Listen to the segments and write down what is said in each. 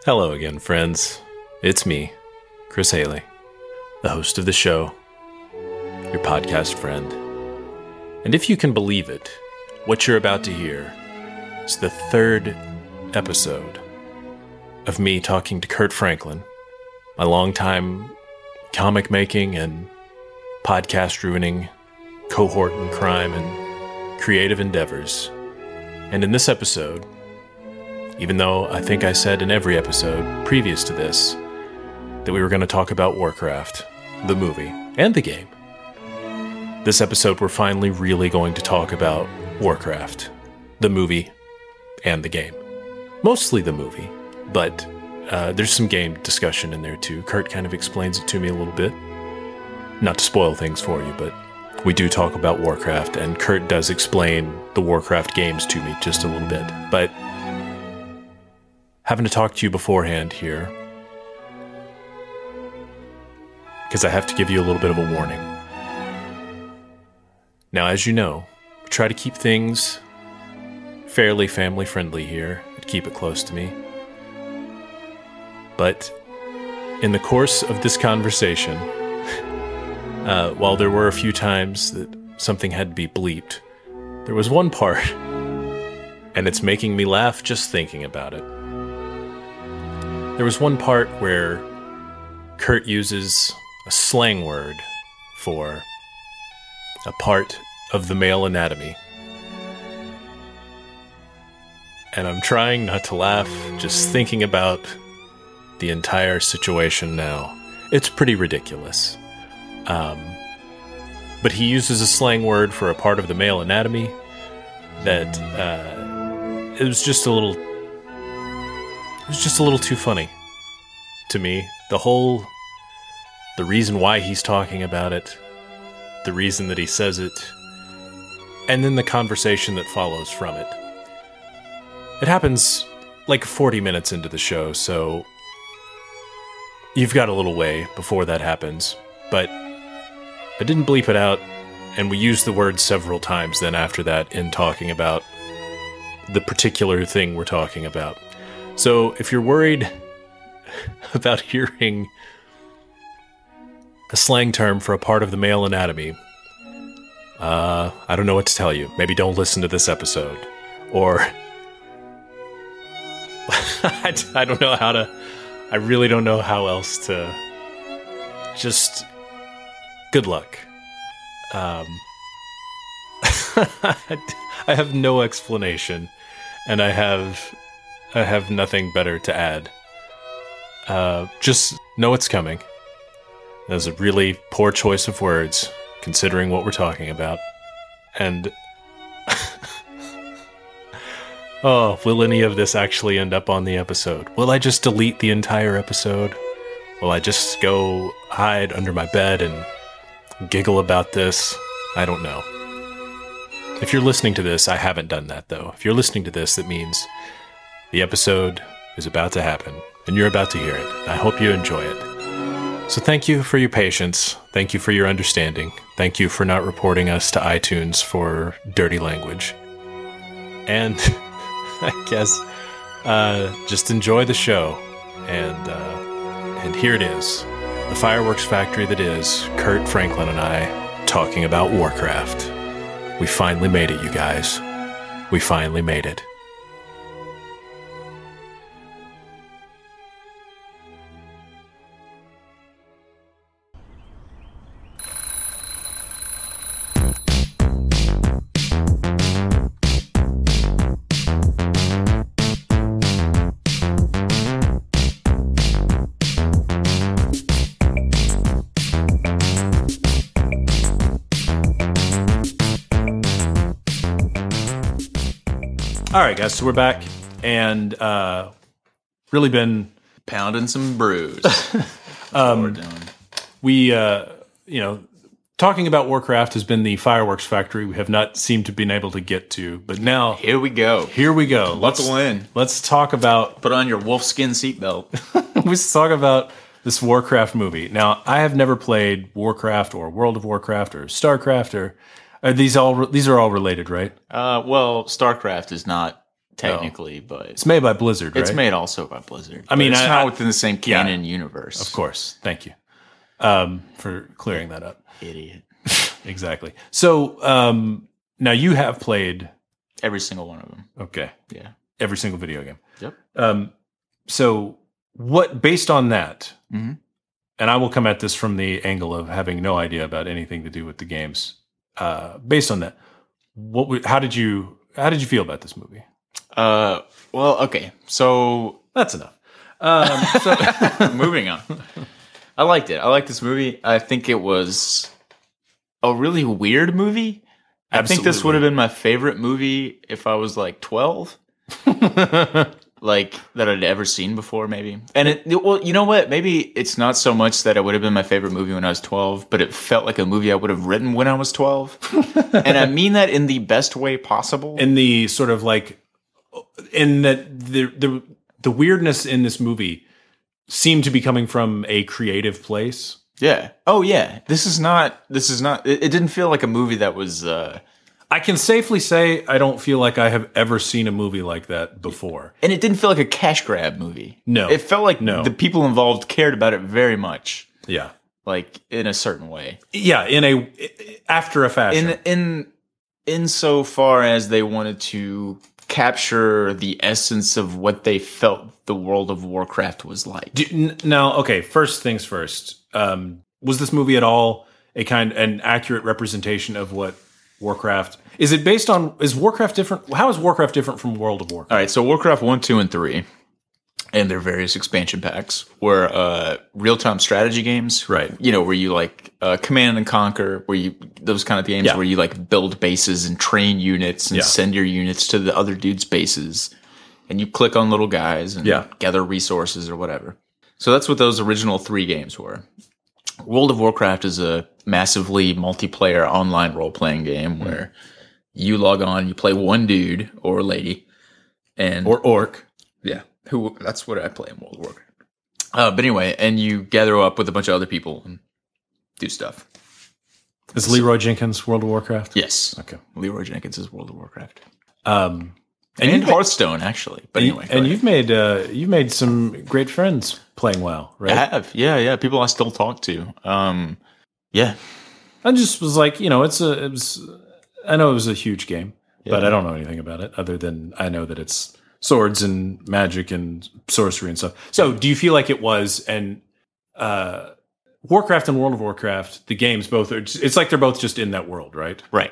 Hello again, friends. It's me, Chris Haley, the host of the show, your podcast friend. And if you can believe it, what you're about to hear is the third episode of me talking to Kurt Franklin, my longtime comic making and podcast ruining cohort in crime and creative endeavors. And in this episode, even though I think I said in every episode previous to this that we were going to talk about Warcraft, the movie, and the game, this episode we're finally really going to talk about Warcraft, the movie, and the game. Mostly the movie, but there's some game discussion in there too. Kurt kind of explains it to me a little bit. Not to spoil things for you, but we do talk about Warcraft, and Kurt does explain the Warcraft games to me just a little bit. But having to talk to you beforehand here, because I have to give you a little bit of a warning. Now, as you know, I try to keep things fairly family-friendly here and keep it close to me. But in the course of this conversation, while there were a few times that something had to be bleeped, there was one part, and it's making me laugh just thinking about it. There was one part where Kurt uses a slang word for a part of the male anatomy. And I'm trying not to laugh just thinking about the entire situation now. It's pretty ridiculous. But he uses a slang word for a part of the male anatomy that it was just a little too funny to me. The reason why he's talking about it, the reason that he says it, and then the conversation that follows from it. It happens like 40 minutes into the show, so you've got a little way before that happens. But I didn't bleep it out, and we used the word several times then after that in talking about the particular thing we're talking about. So if you're worried about hearing a slang term for a part of the male anatomy, I don't know what to tell you. Maybe don't listen to this episode. Or I don't know how to... I really don't know how else to... Just... Good luck. I have no explanation, and I have nothing better to add. Just know it's coming. That was a really poor choice of words, considering what we're talking about. And oh, will any of this actually end up on the episode? Will I just delete the entire episode? Will I just go hide under my bed and giggle about this? I don't know. If you're listening to this, I haven't done that though. If you're listening to this, that means the episode is about to happen, and you're about to hear it. I hope you enjoy it. So thank you for your patience. Thank you for your understanding. Thank you for not reporting us to iTunes for dirty language. And I guess just enjoy the show. And here it is. The fireworks factory that is Kurt Franklin and I talking about Warcraft. We finally made it, you guys. We finally made it. All right, guys, so we're back, and really been pounding some brews. That's what we're doing. We, talking about Warcraft has been the fireworks factory we have not seemed to been able to get to, but now Here we go. Buckle in. Let's talk about. Put on your wolfskin seatbelt. Let's talk about this Warcraft movie. Now, I have never played Warcraft or World of Warcraft or StarCraft or these are all related, right? Well, StarCraft is not technically, but It's made by Blizzard, right? it's made also by Blizzard. I mean, it's I- not I- within the same canon universe. Of course. Thank you for clearing that up. Idiot. Exactly. So now you have played, Every single one of them. okay, Yeah. every single video game. Yep. So what, based on that, Mhm. and I will come at this from the angle of having no idea about anything to do with the games. Based on that, how did you feel about this movie? Well, okay. So That's enough. moving on. I liked it. I liked this movie. I think it was a really weird movie. I think this Absolutely. would have been my favorite movie if I was like 12. Like that I'd ever seen before, maybe. And well, you know what? Maybe it's not so much that it would have been my favorite movie when I was 12, but it felt like a movie I would have written when I was 12. And I mean that in the best way possible. In the sort of like, in that the weirdness in this movie seemed to be coming from a creative place. Yeah. Oh yeah. This is not. It didn't feel like a movie that was. I can safely say I don't feel like I have ever seen a movie like that before. And it didn't feel like a cash grab movie. No. It felt like No. the people involved cared about it very much, Yeah. like in a certain way. Yeah, after a fashion. In so far as they wanted to capture the essence of what they felt the World of Warcraft was like. Now, okay, first things first. Was this movie at all an accurate representation of what Warcraft is? It based on, is Warcraft different? How is Warcraft different from World of Warcraft? All right, so Warcraft 1, 2, and 3 and their various expansion packs were real-time strategy games. Right. You know, where you like Command and Conquer, those kind of games Yeah. where you like build bases and train units and Yeah. send your units to the other dude's bases. And you click on little guys and Yeah. gather resources or whatever. So that's what those original 3 games were. World of Warcraft is a massively multiplayer online role-playing game where you log on, you play one dude or lady, and Or Orc? yeah, that's what I play in World of Warcraft. But anyway, and you gather up with a bunch of other people and do stuff. Is Leroy Jenkins World of Warcraft? Yes. Okay. Leroy Jenkins is World of Warcraft. And And you've Hearthstone, actually. But anyway. go ahead. you've made some great friends playing WoW, right? I have. Yeah. People I still talk to. Yeah. I just was like, I know it was a huge game, but I don't know anything about it other than I know that it's swords and magic and sorcery and stuff. So do you feel like it was, and Warcraft and World of Warcraft, the games both are, it's like they're both just in that world, right? Right.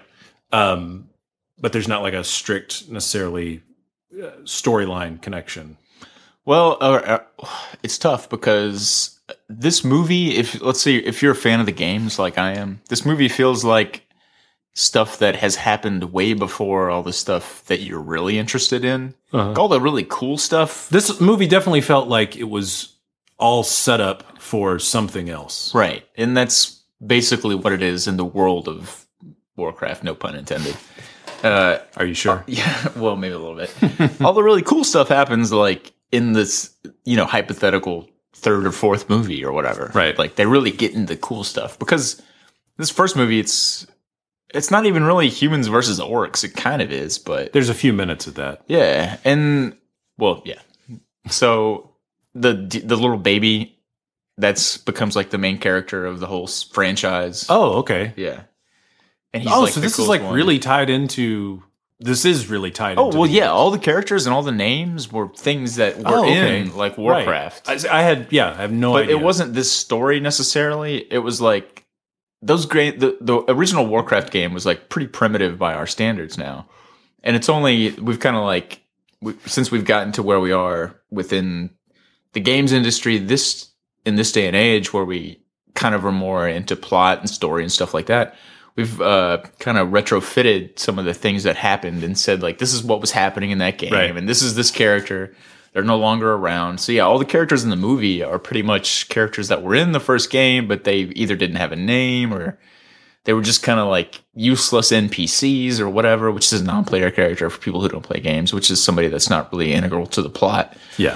But there's not like a strict necessarily storyline connection. Well, it's tough because this movie, let's say if you're a fan of the games like I am, this movie feels like stuff that has happened way before all the stuff that you're really interested in. Uh-huh. All the really cool stuff. This movie definitely felt like it was all set up for something else. Right. And that's basically what it is in the world of Warcraft, no pun intended. Are you sure? Yeah, well, maybe a little bit. All the really cool stuff happens like in this, hypothetical third or fourth movie or whatever. Right. Like they really get into cool stuff because this first movie, it's not even really humans versus orcs. It kind of is, but There's a few minutes of that. yeah. And well, yeah. So the little baby becomes like the main character of the whole franchise. Oh, okay. Yeah. And he's So the this is coolest like one. really tied into. This is really tied. Oh into well, the yeah. games. All the characters and all the names were things that were in like Warcraft, Right. I have no but idea. it wasn't this story necessarily. It was like those great. The original Warcraft game was like pretty primitive by our standards now, and it's only we've kind of like since we've gotten to where we are within the games industry in this day and age where we kind of are more into plot and story and stuff like that. We've kind of retrofitted some of the things that happened and said, like, this is what was happening in that game. Right. And this is this character. They're no longer around. So, yeah, all the characters in the movie are pretty much characters that were in the first game, but they either didn't have a name or they were just kind of like useless NPCs or whatever, which is a non-player character for people who don't play games, which is somebody that's not really integral to the plot. Yeah.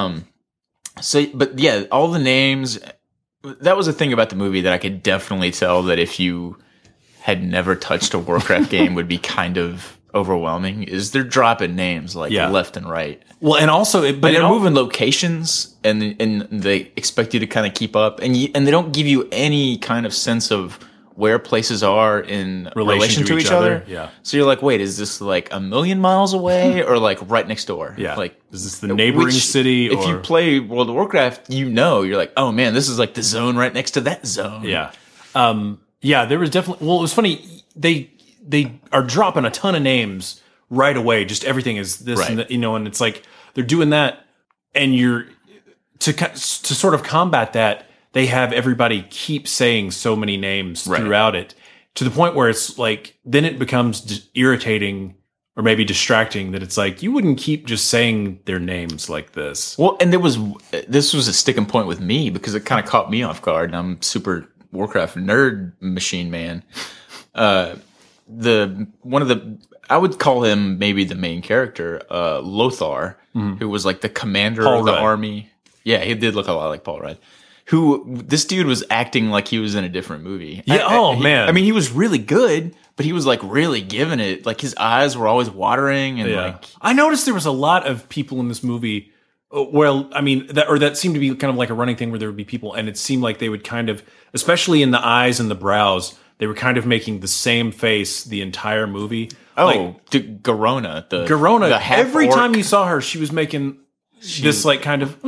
But yeah, all the names, that was a thing about the movie that I could definitely tell that if you had never touched a Warcraft game would be kind of overwhelming is they're dropping names like left and right. Well, and also, but they're moving locations, and they expect you to kind of keep up, and they don't give you any kind of sense of where places are in relation to each other. Yeah. So you're like, wait, is this like a million miles away or like right next door? Yeah. Like, is this the neighboring city? If you play World of Warcraft, you're like, oh man, this is like the zone right next to that zone. Yeah. Yeah, there was definitely, well, it was funny. They are dropping a ton of names right away. Just everything is this, right. And that, and it's like, they're doing that. And to sort of combat that, they have everybody keep saying so many names throughout it, to the point where it's like, then it becomes irritating or maybe distracting, that it's like, you wouldn't keep just saying their names like this. Well, and this was a sticking point with me because it kind of caught me off guard, and I'm super Warcraft nerd machine man. I would call him maybe the main character, Lothar, who was like the commander of the army. Yeah, he did look a lot like Paul Rudd. This dude was acting like he was in a different movie. Yeah. Man. I mean, he was really good, but he was like really giving it. Like his eyes were always watering, and like I noticed there was a lot of people in this movie. Well, I mean, that seemed to be kind of like a running thing where there would be people, and it seemed like they would kind of, especially in the eyes and the brows, they were kind of making the same face the entire movie. Oh, like, Garona. The every time you saw her, she was making this like kind of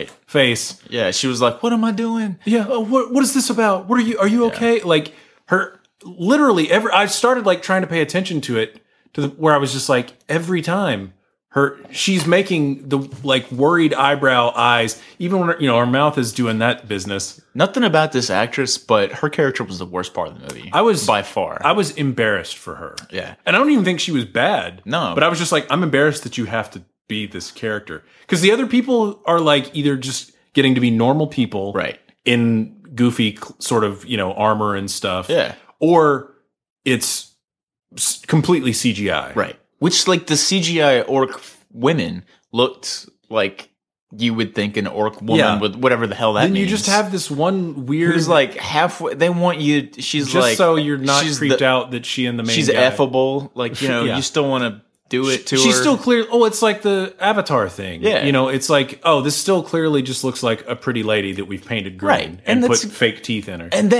face. Yeah, she was like, "What am I doing? Yeah, what is this about? What are you okay?" Like her, literally I started like trying to pay attention to it where I was just like, every time she's making the like worried eyebrow eyes, even when her mouth is doing that business. Nothing about this actress, but her character was the worst part of the movie. By far. I was embarrassed for her. Yeah, and I don't even think she was bad. No, but I was just like, I'm embarrassed that you have to be this character, because the other people are like either just getting to be normal people, right, in goofy sort of armor and stuff, yeah, or it's completely CGI, right? Which like the CGI orc women looked like you would think an orc woman with whatever the hell that means. Then you just have this one weird who's like halfway. They want you. She's just like, so you're not creeped out that she and the main. She's guy, affable, like you still want to do it to her. She's still clear. Oh, it's like the Avatar thing. Yeah. It's like, oh, this still clearly just looks like a pretty lady that we've painted green, right, and put fake teeth in her. And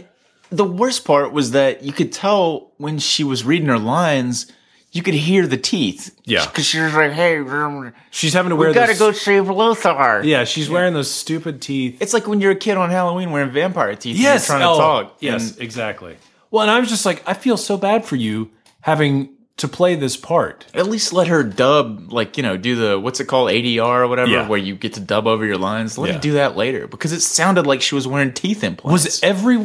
the worst part was that you could tell when she was reading her lines, you could hear the teeth. Yeah. Because she was like, hey, she's having to wear we gotta go save Lothar. Yeah, she's wearing those stupid teeth. It's like when you're a kid on Halloween wearing vampire teeth and you're trying to talk. Yes, exactly. Well, and I was just like, I feel so bad for you having to play this part. At least let her dub, like, do the, what's it called, ADR or whatever, where you get to dub over your lines. Let her do that later, because it sounded like she was wearing teeth implants. Was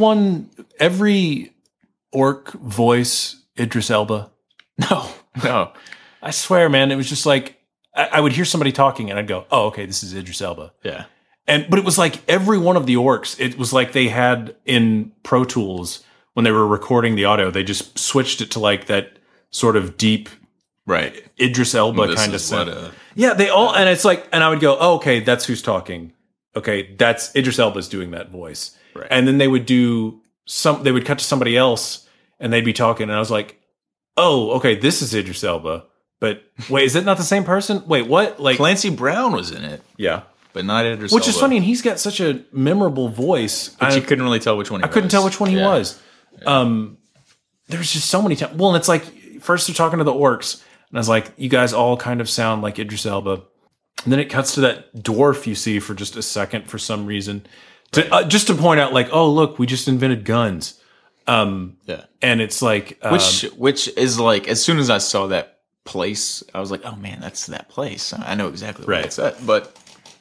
every orc voice Idris Elba? No. I swear, man, it was just like, I would hear somebody talking and I'd go, oh, okay, this is Idris Elba. Yeah. But it was like every one of the orcs, it was like they had in Pro Tools, when they were recording the audio, they just switched it to like that sort of deep, right, Idris Elba kind of sound. Yeah, they all, and it's like, and I would go, oh, okay, that's who's talking. Okay, that's Idris Elba's doing that voice. Right. And then they would they would cut to somebody else and they'd be talking, and I was like, oh, okay, this is Idris Elba. But wait, is it not the same person? Wait, what? Like Clancy Brown was in it. Yeah. But not Idris Elba. Which is funny, and he's got such a memorable voice. But you couldn't really tell which one he was. I couldn't tell which one he was. Yeah. There's just so many times. Well, and it's like, first they're talking to the orcs, and I was like, you guys all kind of sound like Idris Elba. And then it cuts to that dwarf you see for just a second for some reason. Just to point out, like, oh, look, we just invented guns. And it's like... Which is like, as soon as I saw that place, I was like, oh man, that's that place. I know exactly where it's at. But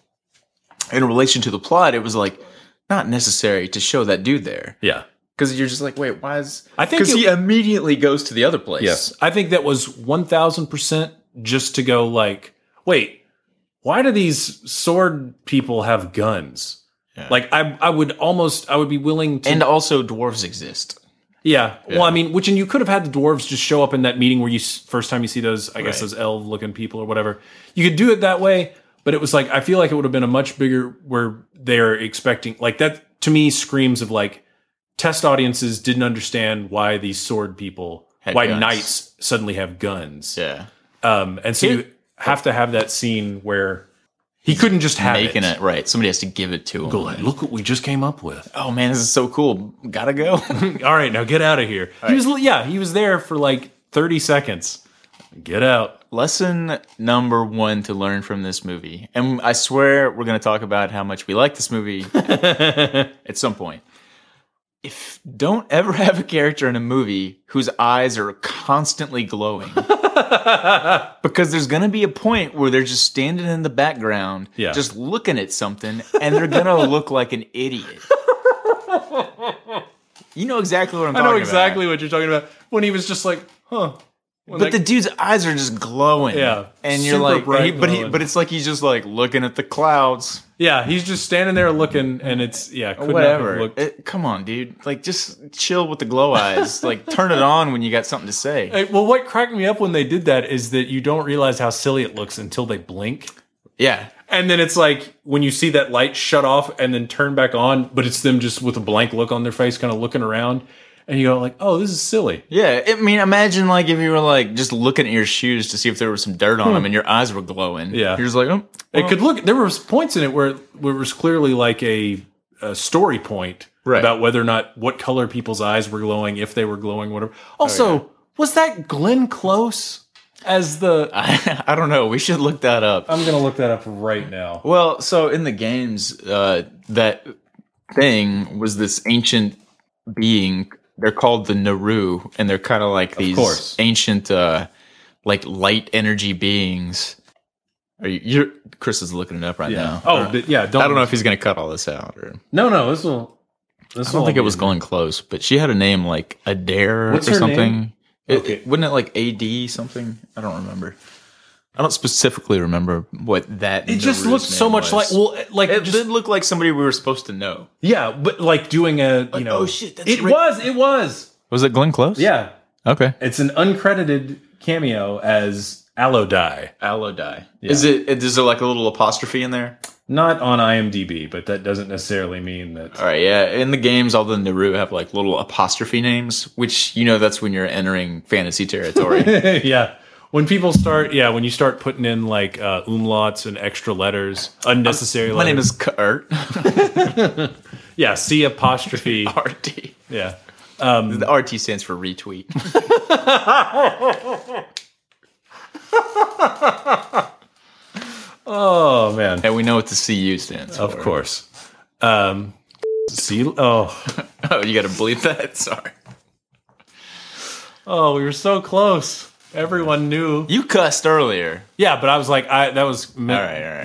in relation to the plot, it was like, not necessary to show that dude there. Yeah. Because you're just like, wait, why is... I think because he immediately goes to the other place. Yes. I think that was 1,000% just to go like, wait, why do these sword people have guns? Yeah. Like, I would be willing to... And also dwarves exist. Yeah. Well, I mean, and you could have had the dwarves just show up in that meeting where first time you see those, I guess, those elf-looking people or whatever. You could do it that way, but it was like, I feel like it would have been a much bigger, where they're expecting... Like, that, to me, screams of like, test audiences didn't understand why these sword people why guns. knights suddenly have guns. Yeah. And so you have to have that scene where he couldn't just have Making it right. Somebody has to give it to him. Go like, look what we just came up with. Oh man, this is so cool. Gotta go. All right, now get out of here. He was there for like 30 seconds. Get out. Lesson number 1 to learn from this movie. And I swear we're going to talk about how much we like this movie at some point. Don't ever have a character in a movie whose eyes are constantly glowing. Because there's going to be a point where they're just standing in the background, just looking at something, and they're going to look like an idiot. You know exactly what I'm talking about. I know exactly what you're talking about. When he was just like, huh. But the dude's eyes are just glowing. Yeah. And you're like, but it's like he's just like looking at the clouds. Yeah, he's just standing there looking, and it's, whatever. Come on, dude. Like, just chill with the glow eyes. Like, turn it on when you got something to say. Hey, well, what cracked me up when they did that is that you don't realize how silly it looks until they blink. Yeah. And then it's like when you see that light shut off and then turn back on, but it's them just with a blank look on their face, kind of looking around. And you go like, oh, this is silly. Yeah, I mean, imagine like if you were like just looking at your shoes to see if there was some dirt on them and your eyes were glowing. Yeah. You're just like, oh. Well. It could look, there was points in it where it was clearly like a story point about whether or not what color people's eyes were glowing, if they were glowing, whatever. Also, was that Glenn Close as the... I don't know. We should look that up. I'm going to look that up right now. Well, so in the games, that thing was this ancient being. They're called the Naru, and they're kind of like these ancient, like light energy beings. Chris is looking it up right now. Oh, but I don't know if he's going to cut all this out. Or no, this will. I don't think it was Glenn Close, but she had a name like Adair or something. Wouldn't it like AD something? I don't remember. I don't specifically remember what that. It just looked so much like it did look like somebody we were supposed to know. Yeah, but like doing oh shit, that's it was. Was it Glenn Close? Yeah. Okay. It's an uncredited cameo as Allodai. Allodai. Yeah. Is there like a little apostrophe in there? Not on IMDb, but that doesn't necessarily mean that. All right, yeah. In the games, all the Naru have like little apostrophe names, which that's when you're entering fantasy territory. Yeah. When people start, when you start putting in like umlauts and extra letters, unnecessary letters. My name is Kurt. Yeah, C apostrophe RT. Yeah. The RT stands for retweet. Oh, man. And we know what the CU stands for. Of course. C. Oh. Oh, you got to bleep that? Sorry. Oh, we were so close. Everyone knew. You cussed earlier. Yeah, but I was like, I was like,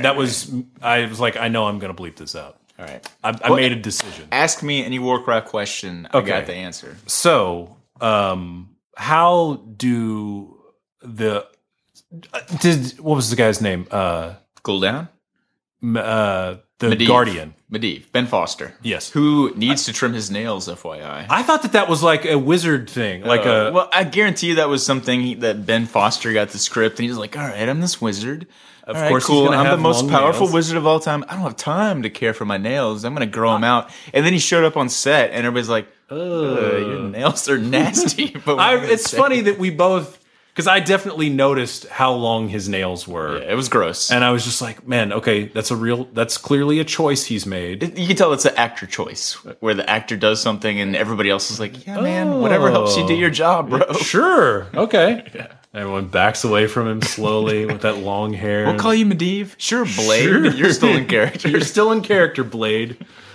I know I'm going to bleep this out. All right. I made a decision. Ask me any Warcraft question. I got the answer. So, how do what was the guy's name? Gul'dan? The Medivh. Guardian. Medivh. Ben Foster. Yes. Who needs to trim his nails, FYI. I thought that was like a wizard thing. Well, I guarantee you that was something that Ben Foster got the script, and he was like, all right, I'm this wizard. Of course, cool. I'm the have most long powerful nails. wizard of all time. I don't have time to care for my nails. I'm going to grow them out. And then he showed up on set, and everybody's like, your nails are nasty. But it's funny that we both... Because I definitely noticed how long his nails were. Yeah, it was gross. And I was just like, man, okay, that's clearly a choice he's made. You can tell it's an actor choice, where the actor does something and everybody else is like, yeah, man, whatever helps you do your job, bro. Sure, okay. Yeah. Everyone backs away from him slowly with that long hair. We'll call you Medivh. Sure, Blade. Sure. You're still in character. You're still in character, Blade.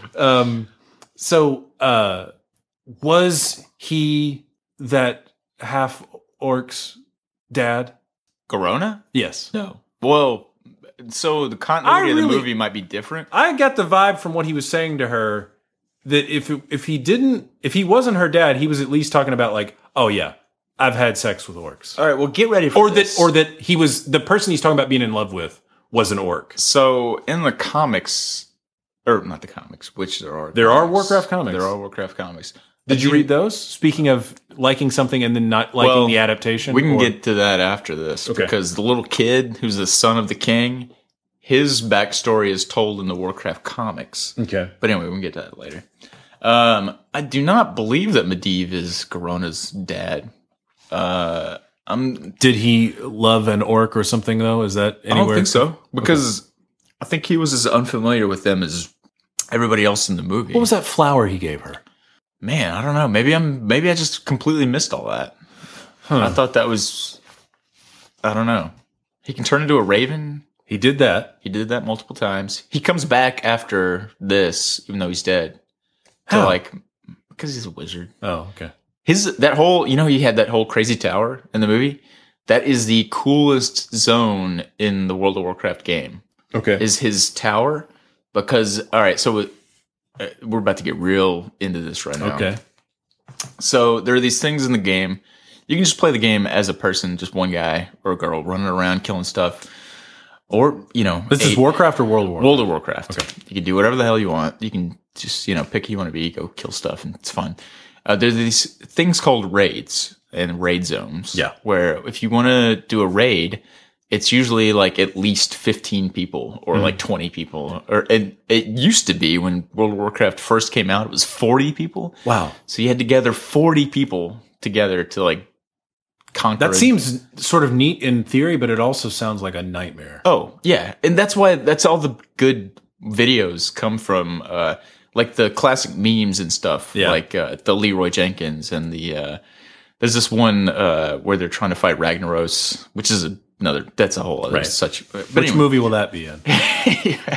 So, was he that half-orc's dad? Garona? Yes. No. Well, so the continuity of the movie might be different. I got the vibe from what he was saying to her that if he wasn't her dad, he was at least talking about like, oh yeah, I've had sex with orcs. All right, well, get ready for this. Or that he was the person he's talking about being in love with was an orc. So in the comics, or not the comics, which there are. There are Warcraft comics. There are Warcraft comics. Did you read those? Speaking of liking something and then not liking the adaptation? We can get to that after this. Okay. Because the little kid who's the son of the king, his backstory is told in the Warcraft comics. Okay. But anyway, we can get to that later. I do not believe that Medivh is Garona's dad. Did he love an orc or something though? Is that anywhere? I don't think so, because I think he was as unfamiliar with them as everybody else in the movie. What was that flower he gave her? Man, I don't know. Maybe I just completely missed all that. I thought that was, I don't know. He can turn into a raven. He did that. He did that multiple times. He comes back after this, even though he's dead. How? Because he's a wizard. Oh, okay. He had that whole crazy tower in the movie. That is the coolest zone in the World of Warcraft game. Okay. Is his tower. Because, all right, so we're about to get real into this right now. Okay. So there are these things in the game. You can just play the game as a person, just one guy or a girl running around killing stuff. Or, This is Warcraft or World of Warcraft? World of Warcraft. Okay. You can do whatever the hell you want. You can just, pick who you want to be, go kill stuff, and it's fun. There's these things called raids and raid zones. Yeah. Where if you want to do a raid, it's usually like at least 15 people or like 20 people. Or it used to be when World of Warcraft first came out, it was 40 people. Wow. So you had to gather 40 people together to like conquer. That seems sort of neat in theory, but it also sounds like a nightmare. Oh, yeah. And that's all the good videos come from, like the classic memes and stuff, like the Leroy Jenkins and the there's this one where they're trying to fight Ragnaros, which is that's a whole other Which movie will that be in? Yeah.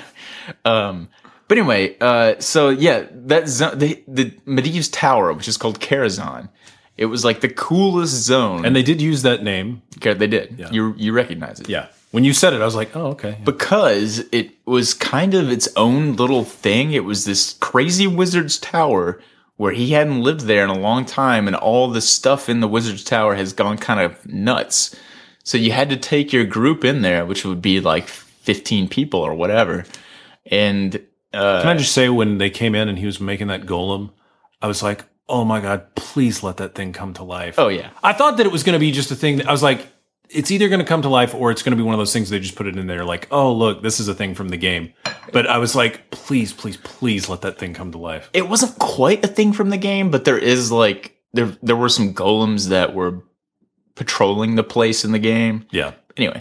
But anyway, so yeah, that the Medivh's tower, which is called Karazhan, it was like the coolest zone, and they did use that name. Okay, they did. Yeah. You recognize it, Yeah. When you said it, I was like, oh, okay. because it was kind of its own little thing. It was this crazy wizard's tower where he hadn't lived there in a long time, and all the stuff in the wizard's tower has gone kind of nuts. So you had to take your group in there, which would be like 15 people or whatever. And Can I just say, when they came in and he was making that golem, I was like, oh my God, please let that thing come to life. Oh, yeah. I thought that it was going to be just a thing that I was like, it's either going to come to life or it's going to be one of those things they just put it in there like, oh, look, this is a thing from the game. But I was like, please, please, please let that thing come to life. It wasn't quite a thing from the game, but there is like, there were some golems that were patrolling the place in the game. Yeah. Anyway,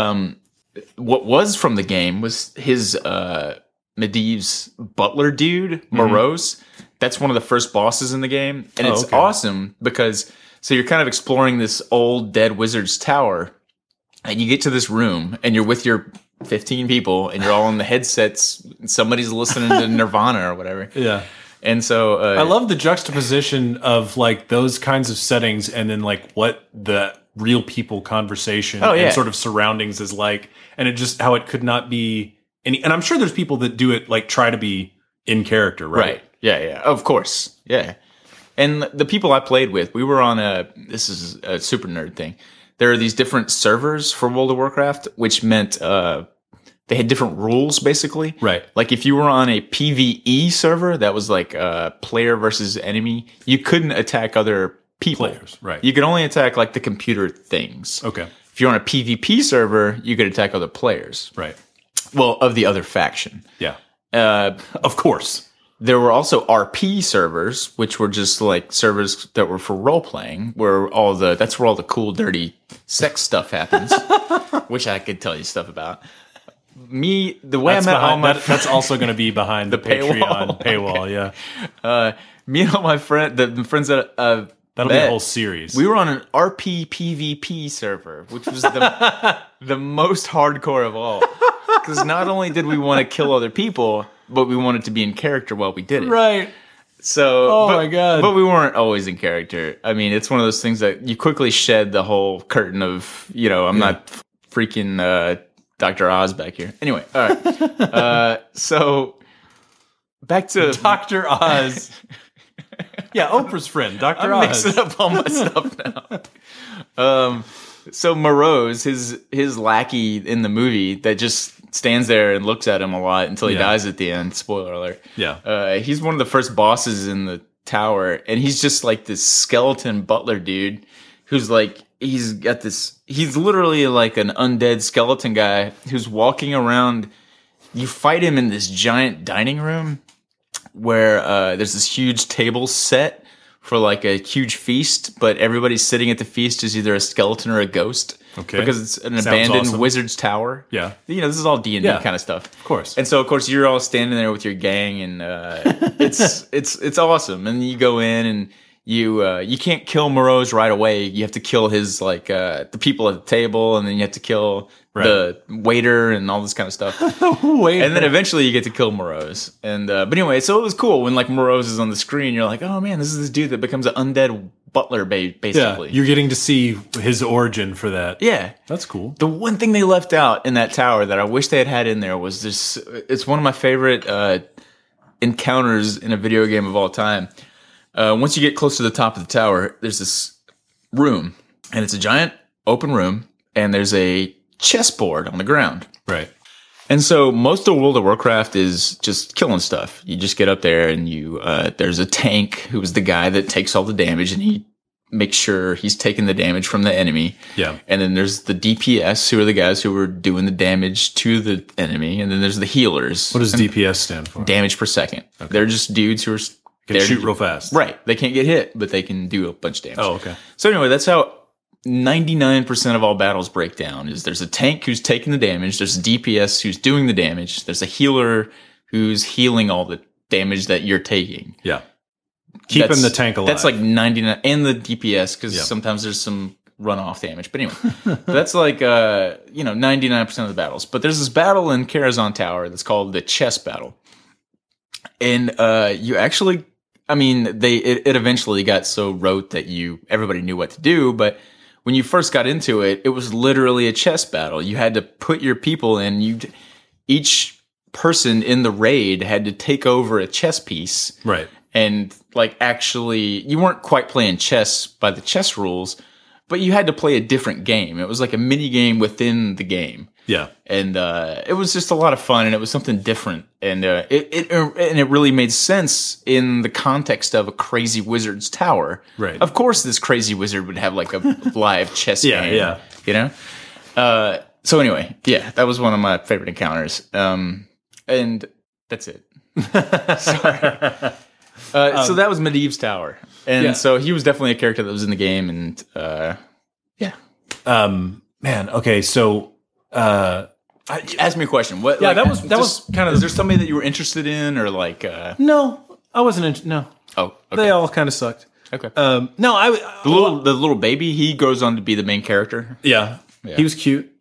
what was from the game was his Medivh's butler dude, Morose. That's one of the first bosses in the game. And it's awesome because, so you're kind of exploring this old dead wizard's tower, and you get to this room, and you're with your 15 people, and you're all on the headsets, and somebody's listening to Nirvana or whatever. Yeah. And so I love the juxtaposition of like those kinds of settings and then like what the real people conversation and sort of surroundings is like, and it just how it could not be any. And I'm sure there's people that do it like try to be in character, right? Yeah, of course. Yeah. And the people I played with, we were on this is a super nerd thing. There are these different servers for World of Warcraft, which meant they had different rules, basically. Right. Like if you were on a PvE server, that was like player versus enemy, you couldn't attack other people. Players, right. You could only attack like the computer things. Okay. If you're on a PvP server, you could attack other players. Right. Well, of the other faction. Yeah. Of course. There were also RP servers, which were just like servers that were for role playing, where that's where all the cool, dirty sex stuff happens, which I could tell you stuff about. The way I met all my that's also going to be behind the Patreon paywall. Yeah. Me and all my the friends that that'll be a whole series. We were on an RP PvP server, which was the most hardcore of all, because not only did we want to kill other people, but we wanted to be in character while we did it. Right. So, my God. But we weren't always in character. I mean, it's one of those things that you quickly shed the whole curtain of, I'm not freaking Dr. Oz back here. Anyway, all right. So, back to Dr. Oz. Yeah, Oprah's friend, Dr. Oz. I'm mixing up all my stuff now. So Morose, his lackey in the movie that just stands there and looks at him a lot until he dies at the end. Spoiler alert. Yeah. He's one of the first bosses in the tower, and he's just like this skeleton butler dude who's like, he's literally like an undead skeleton guy who's walking around. You fight him in this giant dining room where there's this huge table set for like a huge feast, but everybody's sitting at the feast is either a skeleton or a ghost. Okay. Because it's an Sounds abandoned awesome. wizard's tower. Yeah. You know, this is all D&D Yeah. kind of stuff. Of course. And so, of course, you're all standing there with your gang, and it's awesome. And you go in, and you can't kill Morose right away. You have to kill his the people at the table, and then you have to kill the waiter and all this kind of stuff. Wait. And then eventually you get to kill Morose. And but anyway, so it was cool when like Morose is on the screen. You're like, oh man, this is this dude that becomes an undead butler, basically. you're getting to see his origin for that. Yeah. That's cool. The one thing they left out in that tower that I wish they had in there was this. It's one of my favorite encounters in a video game of all time. Once you get close to the top of the tower, there's this room, and it's a giant open room, and there's a chessboard on the ground. Right. And so most of World of Warcraft is just killing stuff. You just get up there and there's a tank who's the guy that takes all the damage, and he makes sure he's taking the damage from the enemy. Yeah. And then there's the DPS, who are the guys who are doing the damage to the enemy. And then there's the healers. What does DPS stand for? Damage per second. Okay. They're just dudes who are Can shoot real fast. Right. They can't get hit, but they can do a bunch of damage. Oh, okay. So anyway, that's how 99% of all battles break down. Is there's a tank who's taking the damage, there's a DPS who's doing the damage, there's a healer who's healing all the damage that you're taking. Yeah. Keeping the tank alive. That's like 99, and the DPS, because sometimes there's some runoff damage. But anyway, that's like 99% of the battles. But there's this battle in Karazhan Tower that's called the chess battle, and you actually, I mean, it eventually got so rote that everybody knew what to do, but when you first got into it, it was literally a chess battle. You had to put your people in. Each person in the raid had to take over a chess piece. Right. And like actually, you weren't quite playing chess by the chess rules, but you had to play a different game. It was like a mini game within the game. Yeah. And it was just a lot of fun, and it was something different. And it really made sense in the context of a crazy wizard's tower. Right. Of course, this crazy wizard would have like a live chess game. Yeah. You know? So anyway, yeah, that was one of my favorite encounters. And that's it. Sorry. So that was Medivh's tower. And so he was definitely a character that was in the game. And yeah. Man, okay, so ask me a question. What? Yeah, like, that was kind of. Is there somebody that you were interested in, or like? No, I wasn't. No. Oh, okay. They all kind of sucked. Okay. No, the little baby. He goes on to be the main character. Yeah. He was cute.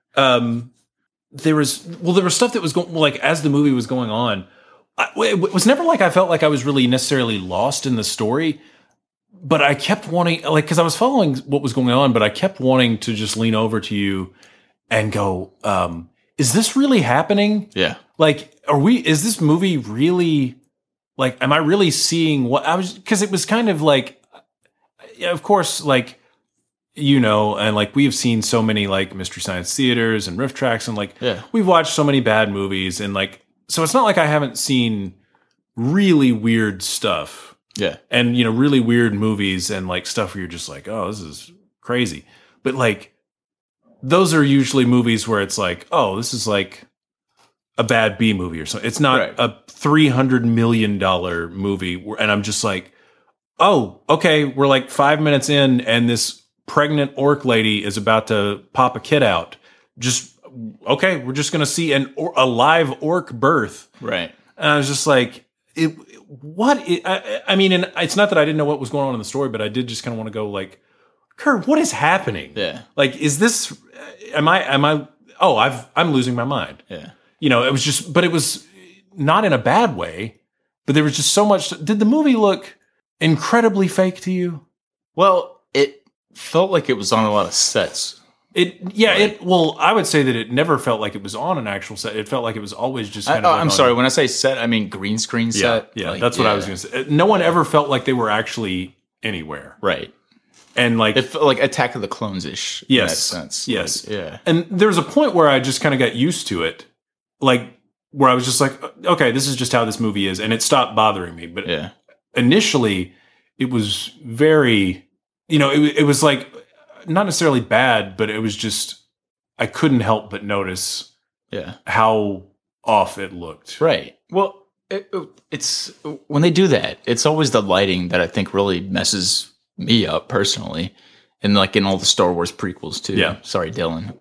There was stuff that was going like as the movie was going on. It was never like I felt like I was really necessarily lost in the story, but I kept wanting, like, because I was following what was going on, but I kept wanting to just lean over to you and go, is this really happening? Yeah. Like, is this movie really, like, am I really seeing what I was, because it was kind of like, yeah, of course, like, and like we've seen so many like Mystery Science Theaters and Riff Tracks, and like we've watched so many bad movies, and like, so it's not like I haven't seen really weird stuff. Yeah. And, really weird movies and like stuff where you're just like, oh, this is crazy. But like, those are usually movies where it's like, oh, this is like a bad B movie or something. It's not a $300 million movie. And I'm just like, oh, okay, we're like 5 minutes in and this pregnant orc lady is about to pop a kid out. Okay, we're just going to see a live orc birth. Right. And I was just like, I mean, and it's not that I didn't know what was going on in the story, but I did just kind of want to go like, Kurt, what is happening? Yeah. Like, is this, I'm losing my mind. Yeah. It was just, but it was not in a bad way, but there was just so much. Did the movie look incredibly fake to you? Well, it felt like it was on a lot of sets. I would say that it never felt like it was on an actual set. It felt like it was always just kind of. I'm sorry, when I say set, I mean green screen set. Yeah, that's what I was going to say. No one ever felt like they were actually anywhere. Right. And like it felt like Attack of the Clones-ish in that sense. Yes. Like, yeah. And there was a point where I just kind of got used to it. Like where I was just like, okay, this is just how this movie is, and it stopped bothering me. But initially it was very, it was like not necessarily bad, but it was just, I couldn't help but notice how off it looked. Right. Well, it's when they do that, it's always the lighting that I think really messes me up personally, and like in all the Star Wars prequels too. Yeah. Sorry, Dylan.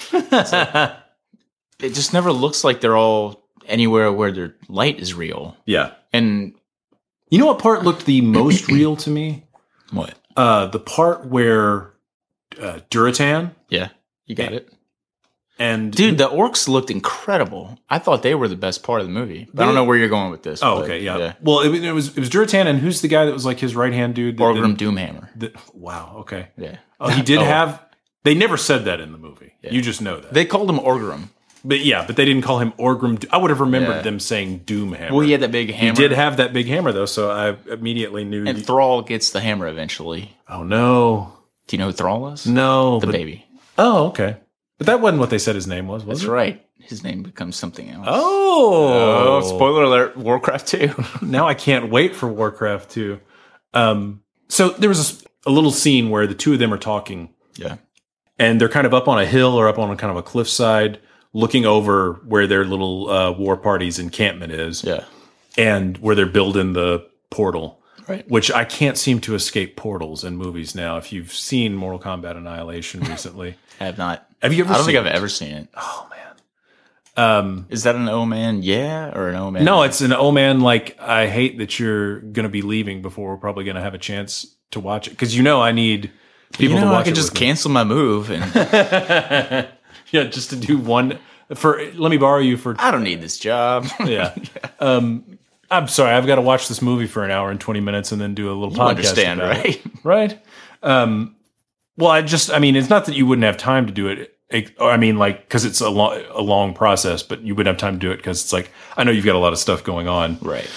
It just never looks like they're all anywhere where their light is real. Yeah. And You know what part looked the most real to me? what? The part where Duratan Yeah, you got it. and Dude, the orcs looked incredible. I thought they were the best part of the movie. I don't know where you're going with this. Oh, but, okay, yeah. Well, it was Duratan, and who's the guy that was like his right hand dude? Orgrim Doomhammer. Wow. Okay. Yeah. Oh, he did have. They never said that in the movie. Yeah. You just know that. They called him Orgrim. But they didn't call him Orgrim. I would have remembered Yeah. them saying Doomhammer. Well, he had that big hammer. He did have that big hammer though, so I immediately knew. And Thrall gets the hammer eventually. Oh no, Do you know who Thrall is? no, The baby. Oh, okay. But that wasn't what they said his name was That's it? right. His name becomes something else. Oh, spoiler alert, Warcraft 2. Now I can't wait for Warcraft 2. So there was a little scene where the two of them are talking, Yeah. and they're kind of up on a hill or up on a kind of a cliffside, looking over where their little war party's encampment is, Yeah. and where they're building the portal. Right. Which I can't seem to escape portals in movies now. If you've seen Mortal Kombat Annihilation recently, I have not. have you ever? I don't seen think I've it? ever seen it. Oh man. Is that an O-Man? Yeah, or an O-Man? No, it's an oh man. Like I hate that you're going to be leaving before we're probably going to have a chance to watch it because I need people to watch I could it just with me. cancel my move, and Yeah, just to do one. Let me borrow you for. I don't need this job. Yeah. I'm sorry. I've got to watch this movie for an hour and 20 minutes and then do a little You podcast. understand, about it. right? Right. Well, it's not that you wouldn't have time to do it. Because it's a long process, but you wouldn't have time to do it because it's like, I know you've got a lot of stuff going on. Right.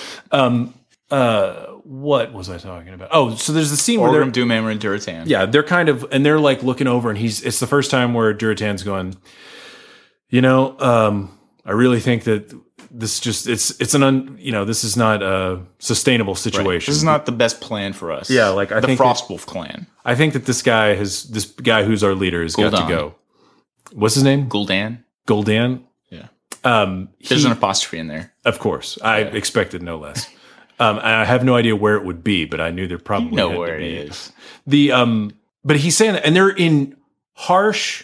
What was I talking about? Oh, so there's the scene where Orgrim, Doomhammer, and Duratan. yeah, they're kind of, and they're like looking over, and it's the first time where Duratan's going, I really think that this just, this is not a sustainable situation. Right. This is not the best plan for us. Yeah, like, I the think Frostwolf clan. I think that this guy who's our leader has got to Gul'dan. go. What's his name? Gul'dan. Gul'dan. Yeah. He- There's an apostrophe in there. Of course, I expected no less. And I have no idea where it would be, but I knew there probably You know had where to it be. is. But he's saying that, and they're in harsh,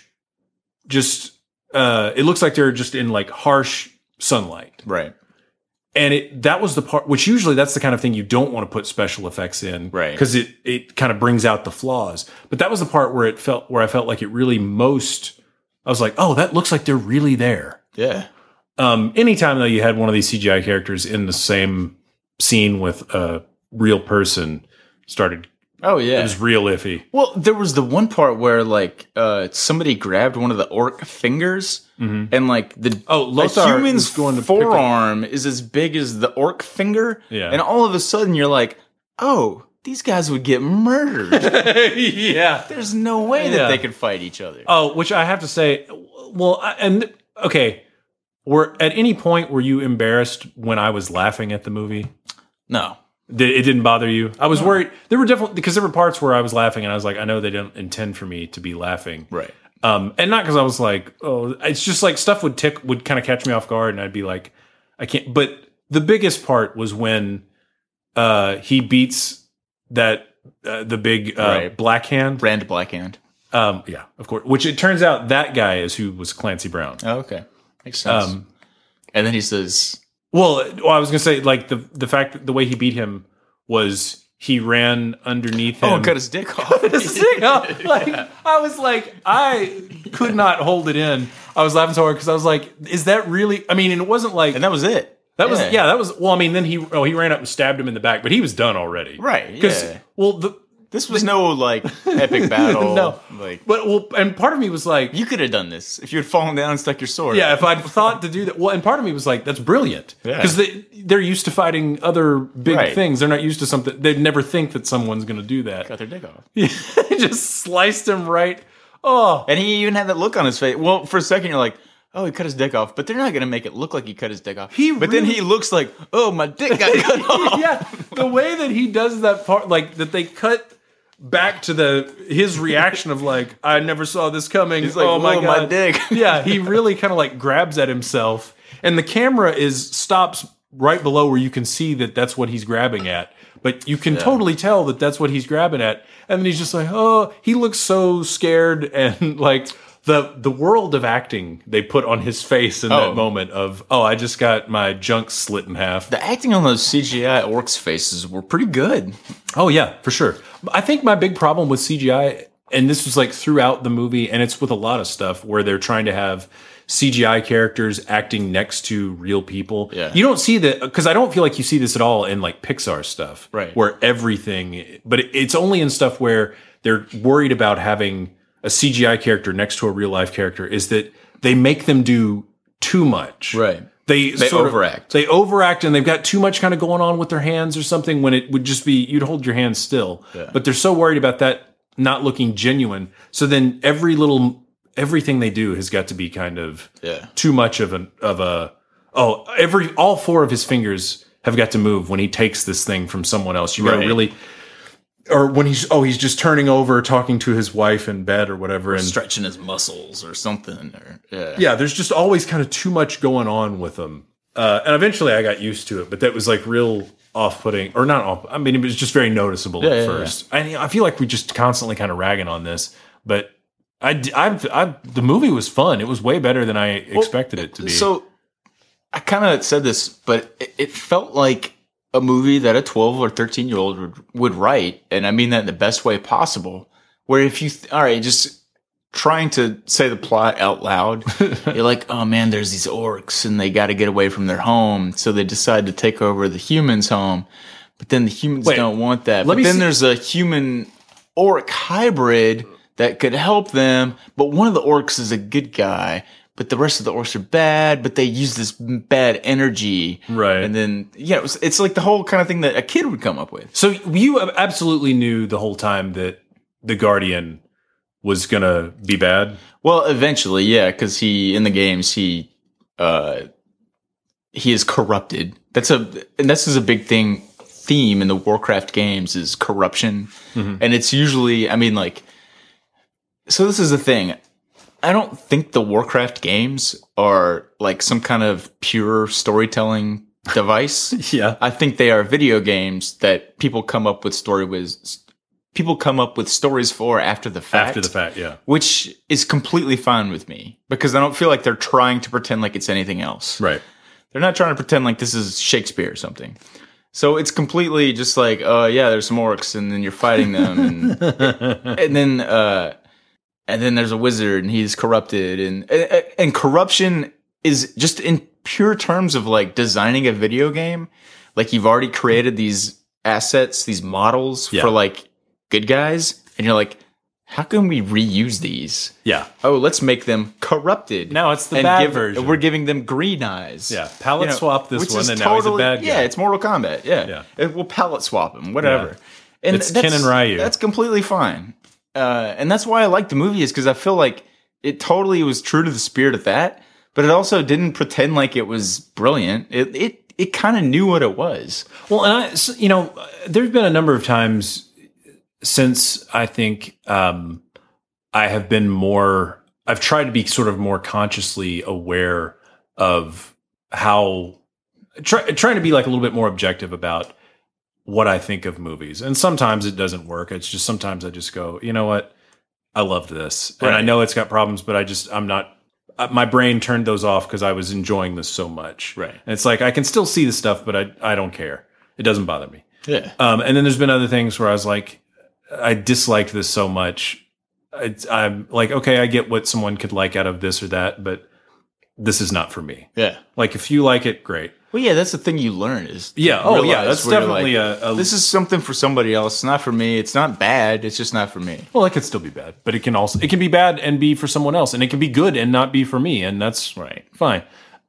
it looks like they're just in like harsh sunlight. Right. And that was the part, which usually that's the kind of thing you don't want to put special effects in. Right. Because it kind of brings out the flaws. But that was the part where I felt like it really I was like, oh, that looks like they're really there. Yeah. Anytime though you had one of these CGI characters in the same scene with a real person Oh, it yeah. was real iffy. Well, there was the one part where like somebody grabbed one of the orc fingers and like the Lothar human's was going to pick up- forearm is as big as the orc finger. Yeah. And all of a sudden you're like, oh, these guys would get murdered. Yeah. There's no way Yeah. that they could fight each other. Oh, which I have to say, at any point were you embarrassed when I was laughing at the movie? No. It didn't bother you? I was worried. There were definitely, because there were parts where I was laughing and I was like, I know they don't intend for me to be laughing. Right. And not because I was like, oh, it's just like stuff would kind of catch me off guard and I'd be like, I can't. But the biggest part was when he beats the big Right. Black Hand. Rand Blackhand. Yeah, of course. Which it turns out that guy is who was Clancy Brown. Oh, okay. Makes sense. And then he says, Well, I was gonna say like the fact that the way he beat him was he ran underneath him. oh, cut his dick off. Like I was like, I could not hold it in. I was laughing so hard because I was like, is that really? I mean, and it wasn't like And that was it. that was that was. Well, I mean, then he ran up and stabbed him in the back, but he was done already, Right, Because yeah. well, This was no like epic battle. No. Like and part of me was like, you could have done this if you had fallen down and stuck your sword. yeah, out. if I'd thought to do that. Well, and part of me was like, that's brilliant. Yeah. Because they're used to fighting other big Right. things. They're not used to something. They'd never think that someone's going to do that. cut their dick off. They just sliced him right. Oh. And he even had that look on his face. Well, for a second you're like, oh, he cut his dick off, but they're not gonna make it look like he cut his dick off. But then he looks like, oh, my dick got cut off. Yeah. The way that he does that part, like that they cut back to his reaction of like, I never saw this coming. He's like, oh my "Whoa, God. my dick." Yeah. He really kind of like grabs at himself and the camera stops right below where you can see that that's what he's grabbing at. But you can totally tell that that's what he's grabbing at. And then he's just like, oh, he looks so scared. And like the world of acting they put on his face in that moment of, I just got my junk slit in half. The acting on those CGI orcs' faces were pretty good. Oh, yeah, for sure. I think my big problem with CGI, and this was like throughout the movie, and it's with a lot of stuff where they're trying to have CGI characters acting next to real people. Yeah. You don't see that, because I don't feel like you see this at all in like Pixar stuff. Right. Where everything, but it's only in stuff where they're worried about having a CGI character next to a real life character, is that they make them do too much. Right. They overact. They overact, and they've got too much kind of going on with their hands or something, when it would just be, you'd hold your hands still. Yeah. But they're so worried about that not looking genuine. So then everything they do has got to be kind of too much all four of his fingers have got to move when he takes this thing from someone else. You got to really, or when he's just turning over, talking to his wife in bed or whatever, and stretching his muscles or something. There's just always kind of too much going on with him. And eventually I got used to it, but that was like real off-putting, or not off. I mean, it was just very noticeable at first. Yeah. I feel like we just constantly kind of ragging on this, but the movie was fun. It was way better than I expected it to be. So I kind of said this, but it felt like a movie that a 12 or 13-year-old would write. And I mean that in the best way possible, where if you, just trying to say the plot out loud, you're like, oh man, there's these orcs and they got to get away from their home. So they decide to take over the humans' home, but then the humans don't want that. But then there's a human orc hybrid that could help them, but one of the orcs is a good guy, but the rest of the orcs are bad, but they use this bad energy. Right. And then, it's like the whole kind of thing that a kid would come up with. So you absolutely knew the whole time that the Guardian was going to be bad? Well, eventually, yeah, because in the games, he is corrupted. And this is a big theme in the Warcraft games, is corruption. Mm-hmm. And it's usually, so this is the thing. I don't think the Warcraft games are like some kind of pure storytelling device. Yeah. I think they are video games that people come up with stories for after the fact. After the fact, yeah. Which is completely fine with me, because I don't feel like they're trying to pretend like it's anything else. Right. They're not trying to pretend like this is Shakespeare or something. So it's completely just like, there's some orcs and then you're fighting them and then there's a wizard and he's corrupted, and corruption is just in pure terms of like designing a video game. Like you've already created these assets, these models for like good guys, and you're like, how can we reuse these? Yeah. Oh, let's make them corrupted. Now it's the bad version. We're giving them green eyes. Yeah. Palette swap this one, and now he's a bad guy. Yeah, it's Mortal Kombat. Yeah. We'll palette swap him, whatever. Yeah. And it's Ken and Ryu. That's completely fine. And that's why I like the movie, is because I feel like it totally was true to the spirit of that, but it also didn't pretend like it was brilliant. It kind of knew what it was. Well, and there's been a number of times since I think I have been I've tried to be sort of more consciously aware of how, trying to be like a little bit more objective about what I think of movies. And sometimes it doesn't work. It's just, sometimes I just go, you know what? I loved this. Right. And I know it's got problems, but I'm not, my brain turned those off because I was enjoying this so much. Right. And it's like, I can still see the stuff, but I don't care. It doesn't bother me. Yeah. And then there's been other things where I was like, I disliked this so much. I'm like, okay, I get what someone could like out of this or that, but this is not for me. Yeah. Like, if you like it, great. Well, yeah, that's the thing you learn is. Yeah. Oh, yeah. That's definitely this is something for somebody else. It's not for me. It's not bad. It's just not for me. Well, it could still be bad, but it can be bad and be for someone else, and it can be good and not be for me, and that's right. Fine.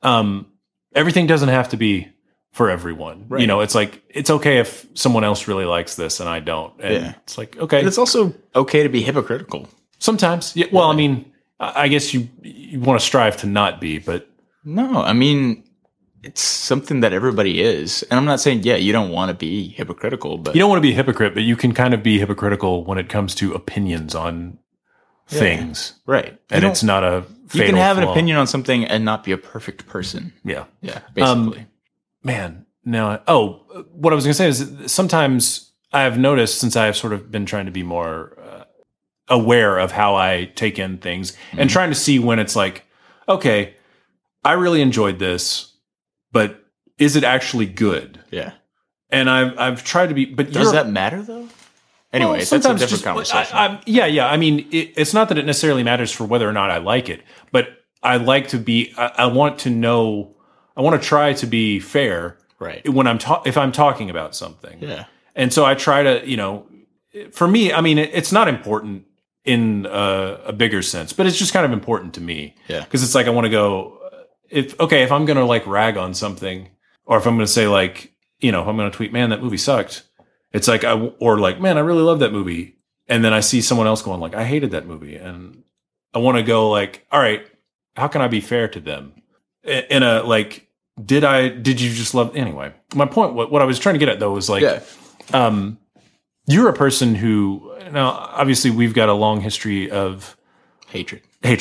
Everything doesn't have to be for everyone. Right. It's like, it's okay if someone else really likes this and I don't. And it's like, okay. And it's also okay to be hypocritical. Sometimes. Yeah. Well, I mean, I guess you want to strive to not be, but. No, I mean, it's something that everybody is. And I'm not saying, you don't want to be hypocritical, but. You don't want to be a hypocrite, but you can kind of be hypocritical when it comes to opinions on things. Right. And it's not a fatal You can have flaw. an opinion on something and not be a perfect person. Yeah. Yeah, basically. man, no. Oh, what I was going to say is that sometimes I have noticed, since I have sort of been trying to be more aware of how I take in things and trying to see when it's like, okay, I really enjoyed this, but is it actually good? Yeah. And I've tried to be, but does that matter though? Anyway, that's a different conversation. Yeah. I mean, it's not that it necessarily matters for whether or not I like it, but I like to be. I want to know. I want to try to be fair, right? When if I'm talking about something, yeah. And so I try to, for me, I mean, it's not important in a bigger sense, but it's just kind of important to me, yeah. Because it's like I want to go. If I'm gonna like rag on something, or if I'm gonna say like, if I'm gonna tweet, man, that movie sucked. It's like, or like, man, I really love that movie. And then I see someone else going like, I hated that movie. And I want to go like, all right, how can I be fair to them? In a, like, did you just love, anyway, my point, what I was trying to get at though, was like, you're a person who, now, obviously we've got a long history of hatred,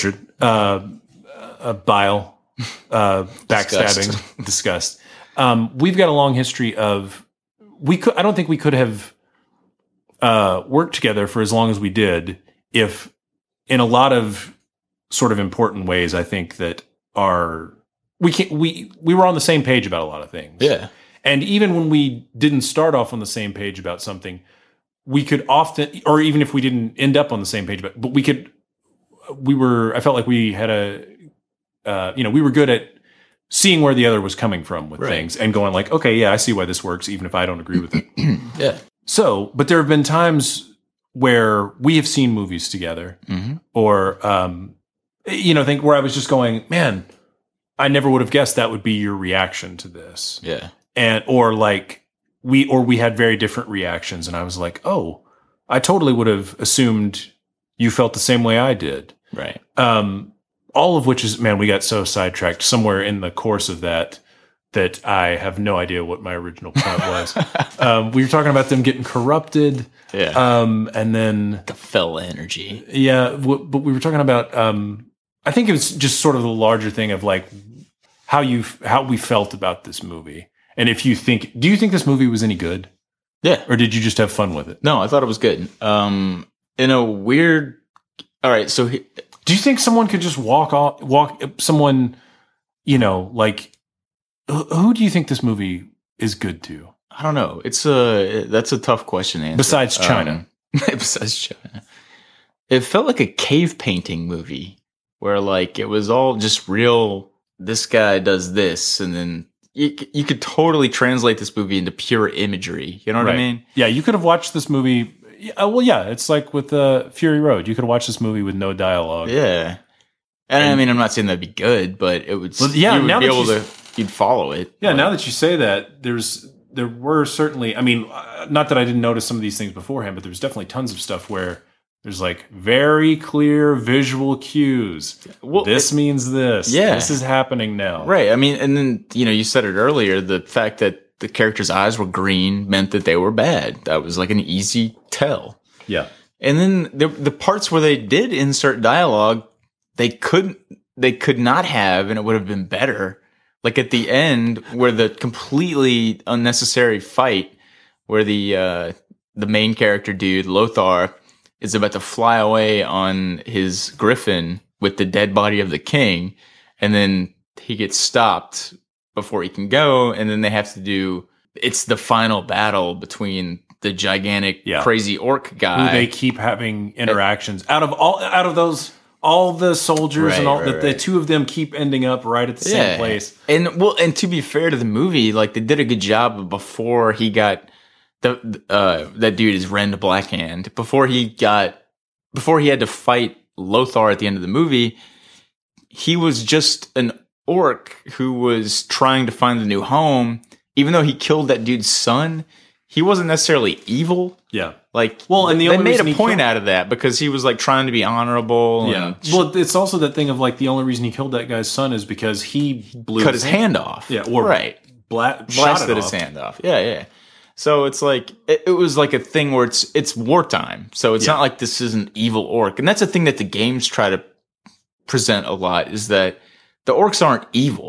bile, backstabbing, disgust. We've got a long history of, I don't think we could have worked together for as long as we did if, in a lot of sort of important ways, I think that we were on the same page about a lot of things. Yeah. And even when we didn't start off on the same page about something, we could often, or even if we didn't end up on the same page, but I felt like we had we were good at seeing where the other was coming from with things and going like, okay, yeah, I see why this works, even if I don't agree with it. Yeah. So, but there have been times where we have seen movies together or, think where I was just going, man, I never would have guessed that would be your reaction to this. Yeah. Or we had very different reactions. And I was like, oh, I totally would have assumed you felt the same way I did. Right. All of which is, man, we got so sidetracked somewhere in the course of that I have no idea what my original point was. We were talking about them getting corrupted. Yeah. And then the fell energy. Yeah. But we were talking about, I think it was just sort of the larger thing of like how we felt about this movie. And do you think this movie was any good? Yeah. Or did you just have fun with it? No, I thought it was good. In a weird, all right. So do you think someone could just someone, like, who do you think this movie is good to? I don't know. That's a tough question to answer. Besides China. Besides China. It felt like a cave painting movie where like it was all just real, this guy does this, and then you could totally translate this movie into pure imagery. You know what I mean? Yeah, you could have watched this movie. Well, yeah, it's like with Fury Road. You could watch this movie with no dialogue. Yeah. And I mean, I'm not saying that'd be good, but it would. Well, yeah, you would be able to. You'd follow it. Yeah. Now that you say that, there were certainly. I mean, not that I didn't notice some of these things beforehand, but there's definitely tons of stuff where there's like very clear visual cues. Well, this means this. Yeah. This is happening now. Right. I mean, and then you said it earlier. The fact that the characters' eyes were green meant that they were bad. That was like an easy tell. Yeah. And then the parts where they did insert dialogue, they could not have, and it would have been better. Like at the end, where the completely unnecessary fight, where the main character dude Lothar is about to fly away on his griffin with the dead body of the king, and then he gets stopped before he can go, and then they have to do. It's the final battle between the gigantic crazy orc guy. Who they keep having interactions out of all the soldiers and all the two of them keep ending up right at the same place. And to be fair to the movie, like they did a good job before he got that dude is Rend Blackhand. Before he had to fight Lothar at the end of the movie, he was just an orc who was trying to find a new home. Even though he killed that dude's son, he wasn't necessarily evil. Yeah. Like, well, and they made a point out of that because he was like trying to be honorable. Yeah. Well, it's also that thing of like the only reason he killed that guy's son is because he cut his hand off. Yeah. Or blasted his hand off. Yeah. Yeah. So it's like, it was like a thing where it's wartime. So it's not like this is an evil orc. And that's a thing that the games try to present a lot, is that the orcs aren't evil.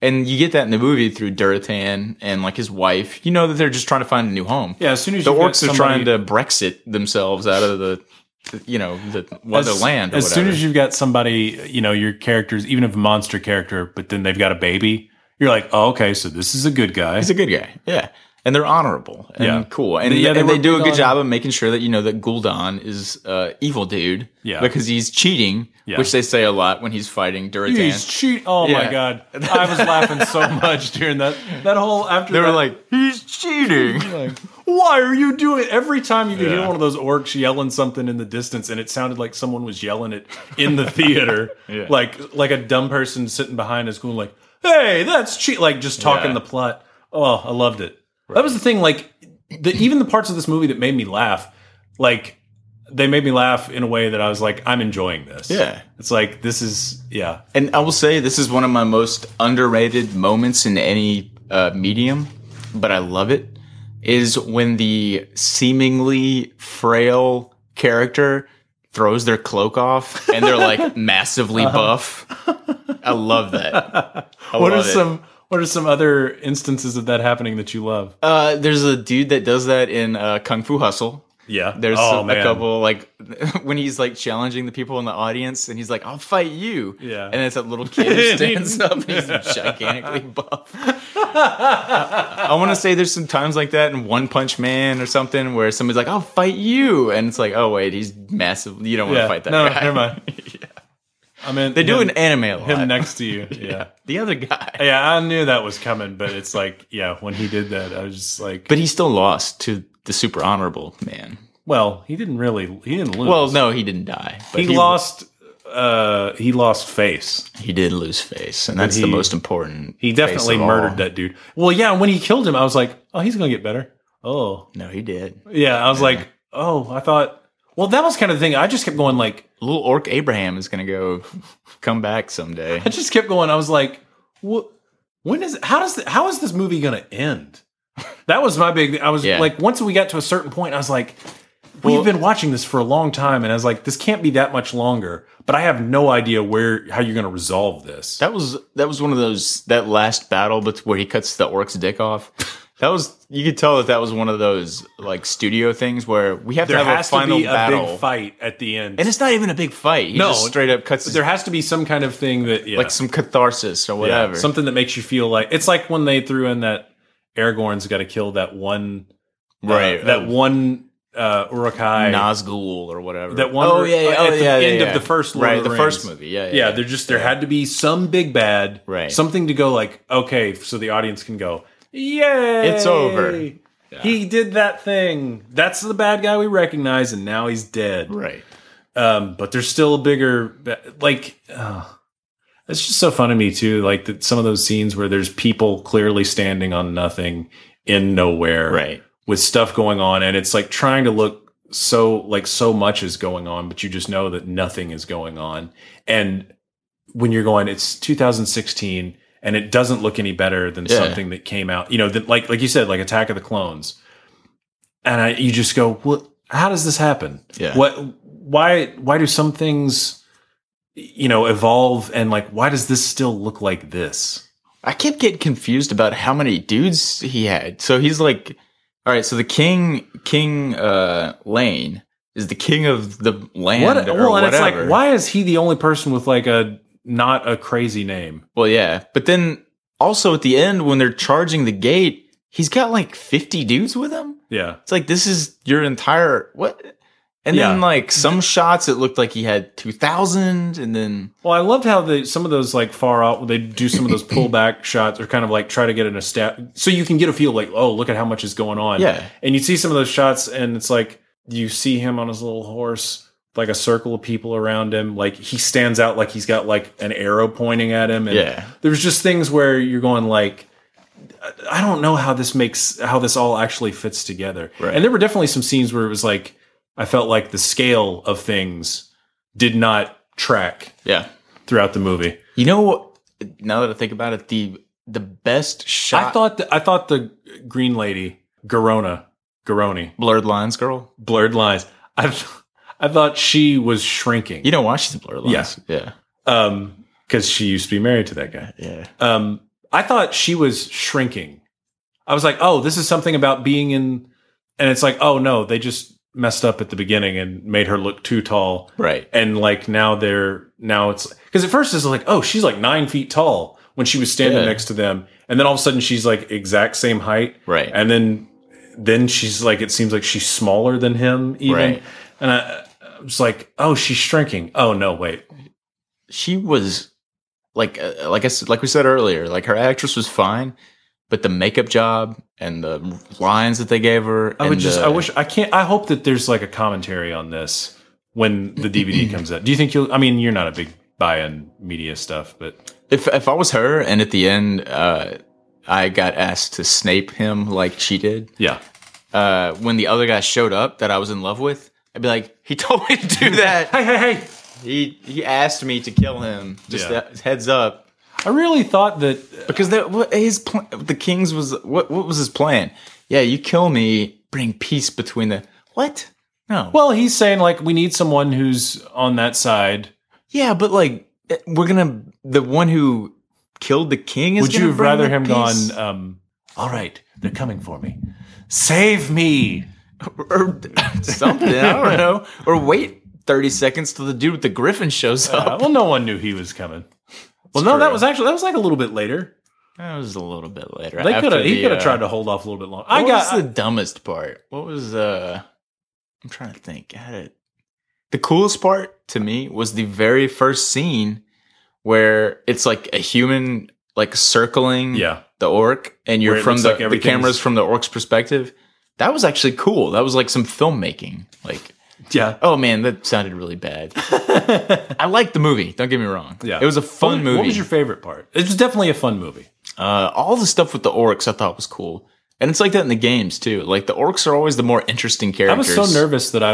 And you get that in the movie through Durotan and like his wife. You know that they're just trying to find a new home. Yeah, as soon as the you've got orcs are trying to Brexit themselves out of the land. Or as soon whatever. as you've got somebody, your characters, even if a monster character, but then they've got a baby, you're like, oh, okay, so this is a good guy. He's a good guy. Yeah. And they're honorable and cool. And, and they do a good job of making sure that, that Gul'dan is evil dude. Yeah. Because he's cheating, which they say a lot when he's fighting Durotan. He's cheating. Oh, my God. I was laughing so much during that whole after They that. were like, he's cheating. Like, why are you doing it? Every time you could hear one of those orcs yelling something in the distance, and it sounded like someone was yelling it in the theater. Like a dumb person sitting behind us going like, hey, that's cheat. Like just talking the plot. Oh, I loved it. Right. That was the thing. Like even the parts of this movie that made me laugh, like they made me laugh in a way that I was like, I'm enjoying this. Yeah. It's like, this is, And I will say this is one of my most underrated moments in any medium, but I love it, is when the seemingly frail character throws their cloak off and they're like massively buff. I love that. What are some other instances of that happening that you love? There's a dude that does that in Kung Fu Hustle. Yeah. There's a couple, like, when he's, like, challenging the people in the audience, and he's like, I'll fight you. Yeah. And it's that little kid who stands up, and he's gigantically buff. I want to say there's some times like that in One Punch Man or something, where somebody's like, I'll fight you. And it's like, oh, wait, he's massive. You don't want to fight that guy. No, never mind. I mean, they do an anime a lot. Him next to you. Yeah. The other guy. Yeah, I knew that was coming, but it's like, when he did that, I was just like. But he still lost to the super honorable man. Well, he didn't lose. Well, no, he didn't die. But he lost face. He did lose face, and that's the most important. He definitely murdered that dude. Well, yeah, when he killed him, I was like, oh, he's going to get better. Oh. No, he did. Yeah, I was like, oh, I thought, well, that was kind of the thing. I just kept going like. Little Orc Abraham is going to come back someday. I just kept going. I was like, what? How is this movie going to end? That was my big thing. I was like, once we got to a certain point, I was like, we've been watching this for a long time. And I was like, this can't be that much longer, but I have no idea how you're going to resolve this. That was one of those, that last battle where he cuts the orc's dick off. You could tell that was one of those like studio things where we have to have a final battle. Big fight at the end. And it's not even a big fight. He just straight up cuts there has to be some kind of thing that, like some catharsis or whatever. Something that makes you feel like, it's like when they threw in that Aragorn's got to kill that one, Urukai Nazgul or whatever. That one, at the end of the first Lord of the Rings. First movie. Yeah. There had to be some big bad, something to go like, okay, so the audience can go, yay, it's over. Yeah. He did that thing. That's the bad guy we recognize, and now he's dead. Right. But there's still a bigger, like. It's just so fun to me too, like some of those scenes where there's people clearly standing on nothing in nowhere, with stuff going on, and it's like trying to look so much is going on, but you just know that nothing is going on. And when you're going, it's 2016, and it doesn't look any better than something that came out, that like you said, like Attack of the Clones, and you just go, well, how does this happen? Yeah. Why do some things? Evolve, and like, why does this still look like this? I kept getting confused about how many dudes he had. So he's like, all right, so the King Lane is the king of the land. And it's like, why is he the only person with like not a crazy name? Well, yeah, but then also at the end when they're charging the gate, he's got like 50 dudes with him. Yeah, it's like, this is your entire what? And then, like, some shots, it looked like he had 2,000, and then... Well, I loved how some of those, like, far out, they do some of those pullback shots, or kind of, like, try to get so you can get a feel, like, oh, look at how much is going on. Yeah. And you see some of those shots, and it's like, you see him on his little horse, like, a circle of people around him. Like, he stands out like he's got, like, an arrow pointing at him. And there's just things where you're going, like... I don't know how this all actually fits together. Right. And there were definitely some scenes where it was, like... I felt like the scale of things did not track throughout the movie. Now that I think about it, the best shot... I thought the green lady, Garoni. Blurred Lines girl? Blurred Lines. I thought she was shrinking. You don't watch the Blurred Lines? Yeah. Because she used to be married to that guy. Yeah. I thought she was shrinking. I was like, oh, this is something about being in, and it's like, oh no, they just messed up at the beginning and made her look too tall. Right. And like now it's, because at first it's like, oh, she's like 9 feet tall when she was standing next to them. And then all of a sudden she's like exact same height. Right. And then she's like, it seems like she's smaller than him even. Right. And I was like, oh, she's shrinking. Oh no, wait. She was like I said, like we said earlier, like her actress was fine, but the makeup job and the lines that they gave her. I hope that there's like a commentary on this when the DVD comes out. Do you think you're not a big buy-in media stuff, but if I was her and at the end, I got asked to Snape him like she did. Yeah. When the other guy showed up that I was in love with, I'd be like, he told me to do that. Hey. He asked me to kill him. Just heads up. I really thought that because the King's was what was his plan? Yeah, you kill me, bring peace between the what? No. Well, he's saying like we need someone who's on that side. Yeah, but like the one who killed the king is. Would you have rather him gone? All right, they're coming for me. Save me, or something. I don't know. Or wait 30 seconds till the dude with the griffin shows up. Well, no one knew he was coming. Well, no, that was like a little bit later. That was a little bit later. He could have tried to hold off a little bit longer. What was the dumbest part? What was I'm trying to think. The coolest part to me was the very first scene where it's like a human like circling the orc, and you're from the camera's from the orc's perspective. That was actually cool. That was like some filmmaking. Like. Yeah. Oh man, that sounded really bad. I liked the movie. Don't get me wrong. Yeah. It was a fun movie. What was your favorite part? It was definitely a fun movie. All the stuff with the orcs I thought was cool, and it's like that in the games too. Like the orcs are always the more interesting characters. I was so nervous that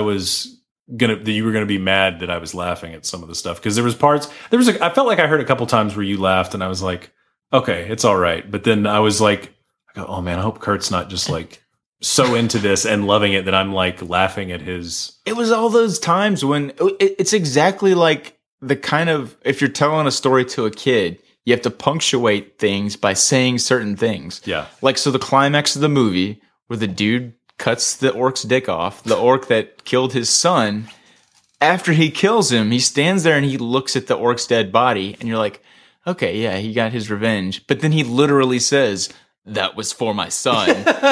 you were gonna be mad that I was laughing at some of the stuff because there was parts. I felt like I heard a couple times where you laughed, and I was like, okay, it's all right. But then I was like, oh man, I hope Kurt's not just like. So into this and loving it that I'm like laughing at his. It was all those times when it's exactly like the kind of, if you're telling a story to a kid, you have to punctuate things by saying certain things. Yeah. Like, so the climax of the movie where the dude cuts the orc's dick off, the orc that killed his son, after he kills him, he stands there and he looks at the orc's dead body and you're like, okay, yeah, he got his revenge. But then he literally says, that was for my son.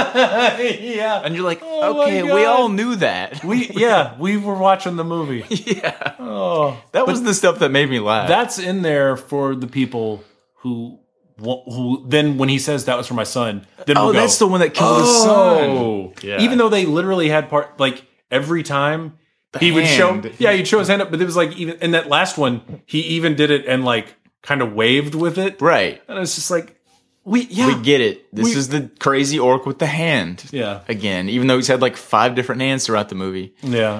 Yeah. And you're like, okay, we all knew that. We were watching the movie. Yeah. Oh, that was the stuff that made me laugh. That's in there for the people who then when he says that was for my son, then we'll go, that's the one that killed his son. Yeah. Even though they literally had like every time he would show, he'd show his hand up, but it was like even in that last one, he even did it and like kind of waved with it. Right. And it's just like, we get it. This is the crazy orc with the hand. Yeah. Again, even though he's had like 5 different hands throughout the movie. Yeah.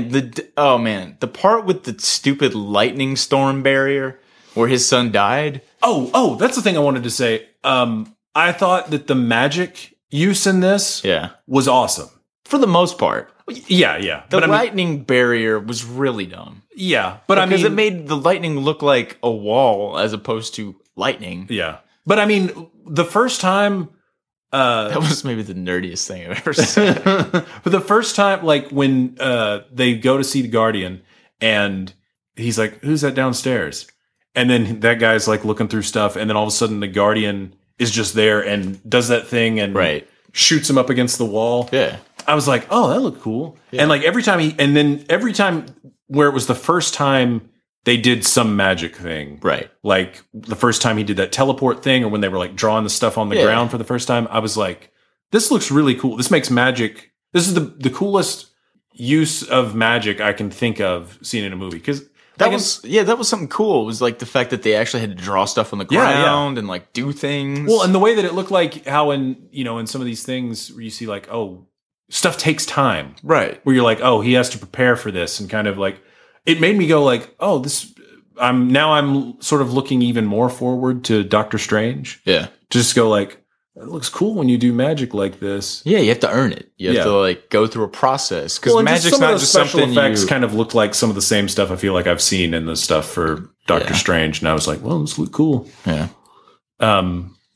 The part with the stupid lightning storm barrier where his son died. Oh, that's the thing I wanted to say. I thought that the magic use in this was awesome. For the most part. Yeah. The lightning barrier was really dumb. Yeah. But because it made the lightning look like a wall as opposed to lightning. Yeah. But I mean, the first time... that was maybe the nerdiest thing I've ever said. But the first time, like, when they go to see the Guardian, and he's like, who's that downstairs? And then that guy's, like, looking through stuff, and then all of a sudden the Guardian is just there and does that thing and shoots him up against the wall. Yeah. I was like, oh, that looked cool. Yeah. And, like, every time where it was the first time... they did some magic thing. Right. Like the first time he did that teleport thing or when they were like drawing the stuff on the ground for the first time, I was like, this looks really cool. This makes magic. This is the coolest use of magic I can think of seeing in a movie. Because that was something cool. It was like the fact that they actually had to draw stuff on the ground and like do things. Well, and the way that it looked like how in some of these things where you see like, oh, stuff takes time. Right. Where you're like, oh, he has to prepare for this and kind of like, it made me go like, oh, I'm sort of looking even more forward to Doctor Strange. Yeah. Just go like, it looks cool when you do magic like this. Yeah, you have to earn it. You have to like go through a process because magic's not just special something effects kind of looked like some of the same stuff I feel like I've seen in the stuff for Doctor Strange, and I was like, well, this looks cool. Yeah.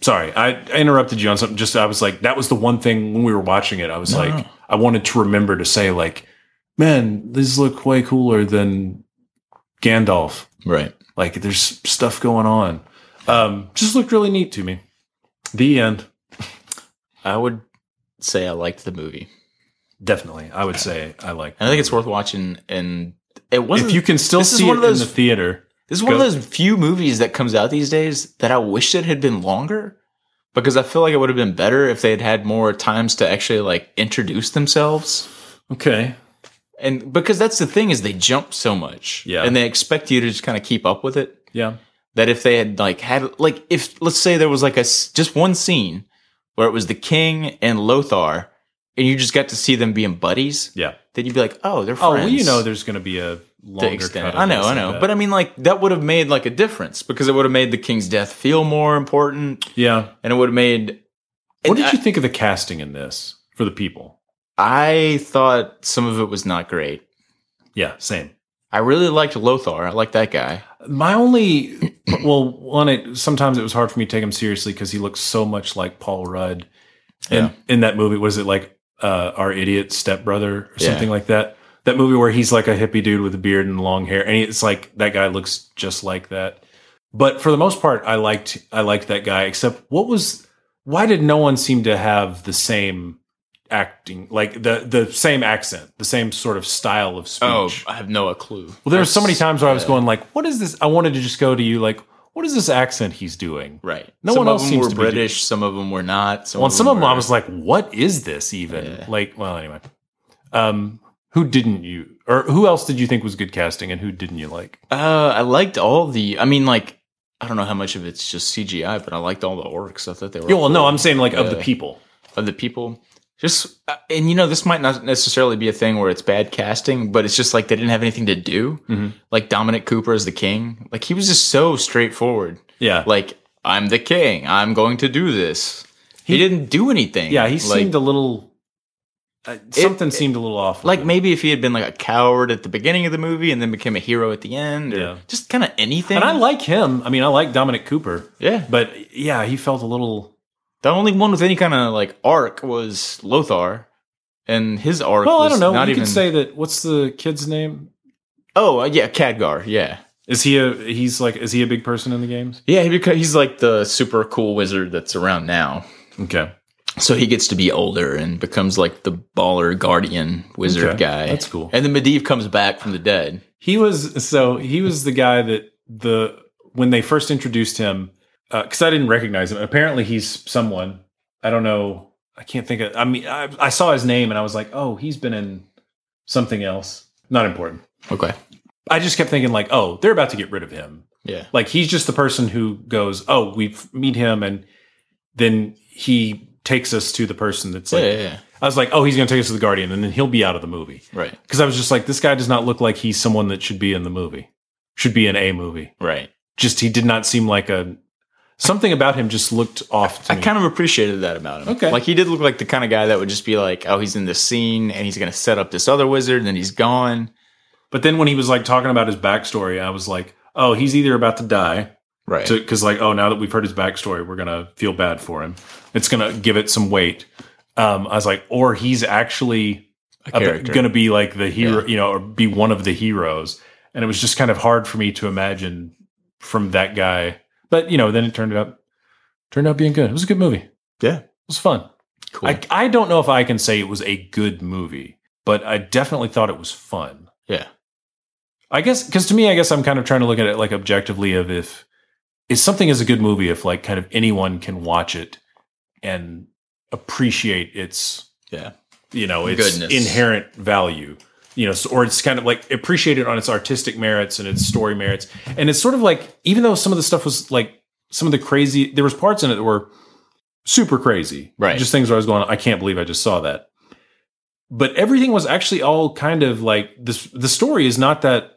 Sorry, I interrupted you on something. Just I was like, that was the one thing when we were watching it. I was I wanted to remember to say like, man, these look way cooler than Gandalf. Right. Like there's stuff going on. Just looked really neat to me. The end. I would say I liked the movie. Definitely, I would say I liked. And I think it's worth watching. And it wasn't. If you can still see it in the theater. This is one of those few movies that comes out these days that I wish it had been longer, because I feel like it would have been better if they had had more times to actually like introduce themselves. Okay. And because that's the thing, is they jump so much. Yeah. And they expect you to just kind of keep up with it. Yeah. That if they had if let's say there was like just one scene where it was the king and Lothar and you just got to see them being buddies. Yeah. Then you'd be like, oh, they're friends. Oh, well, you know, there's going to be a longer cut. I know. But I mean, like, that would have made like a difference, because it would have made the king's death feel more important. Yeah. And it would have made. What did you think of the casting in this for the people? I thought some of it was not great. Yeah, same. I really liked Lothar. I like that guy. My only, sometimes it was hard for me to take him seriously because he looks so much like Paul Rudd. And in that movie, was it like Our Idiot Stepbrother or something like that? That movie where he's like a hippie dude with a beard and long hair, and it's like that guy looks just like that. But for the most part, I liked that guy. Except why did no one seem to have the same acting, like the same accent, the same sort of style of speech? Oh, I have no clue. Well, there were so many times where I was going like, "What is this?" I wanted to just go to you like, "What is this accent he's doing?" Right. No some one else of them seems were to British. be Some of them were not. Some of them I was like, "What is this even?" Yeah. Like, well, anyway. Who didn't you, or who else did you think was good casting, and who didn't you like? I liked all the. I mean, like, I don't know how much of it's just CGI, but I liked all the orcs. I thought they were. Yeah, well, no, I'm saying like of the people. Of the people, just and this might not necessarily be a thing where it's bad casting, but it's just like they didn't have anything to do. Mm-hmm. Like Dominic Cooper as the king, like he was just so straightforward. Yeah, like I'm the king. I'm going to do this. He didn't do anything. Yeah, he seemed a little. Something seemed a little off. Like maybe if he had been like a coward at the beginning of the movie and then became a hero at the end, or just kind of anything. And I like him. I mean, I like Dominic Cooper. Yeah, but yeah, he felt a little. The only one with any kind of like arc was Lothar, and his arc. Well, was I don't know. Not you even... could say that. What's the kid's name? Oh, yeah, Khadgar. Yeah. Is he a big person in the games? Yeah, he's like the super cool wizard that's around now. Okay. So he gets to be older and becomes like the baller guardian wizard guy. That's cool. And then Medivh comes back from the dead. He was the guy that when they first introduced him, because I didn't recognize him. Apparently he's someone, I don't know. I can't think of, I mean, I saw his name and I was like, oh, he's been in something else. Not important. Okay. I just kept thinking like, oh, they're about to get rid of him. Yeah. Like he's just the person who goes, oh, we meet him and then he takes us to the person that's like, yeah. I was like, oh, he's going to take us to the Guardian and then he'll be out of the movie. Right. Because I was just like, this guy does not look like he's someone that should be in the movie, should be in a movie. Right. Just, he did not seem like something about him just looked off to me. I kind of appreciated that about him. Okay. Like he did look like the kind of guy that would just be like, oh, he's in this scene and he's going to set up this other wizard and then he's gone. But then when he was like talking about his backstory, I was like, oh, he's either about to die. Right. Because like, oh, now that we've heard his backstory, we're going to feel bad for him. It's going to give it some weight. I was like, or he's actually going to be like the hero, or be one of the heroes. And it was just kind of hard for me to imagine from that guy. But, then it turned out being good. It was a good movie. Yeah. It was fun. Cool. I don't know if I can say it was a good movie, but I definitely thought it was fun. Yeah. I guess, because to me, I'm kind of trying to look at it like objectively of if something is a good movie, if like kind of anyone can watch it and appreciate its, its goodness. Inherent value, or it's kind of like appreciate it on its artistic merits and its story merits. And it's sort of like, even though some of the stuff was like some of the crazy, there was parts in it that were super crazy, right? Just things where I was going, I can't believe I just saw that. But everything was actually all kind of like this. The story is not that,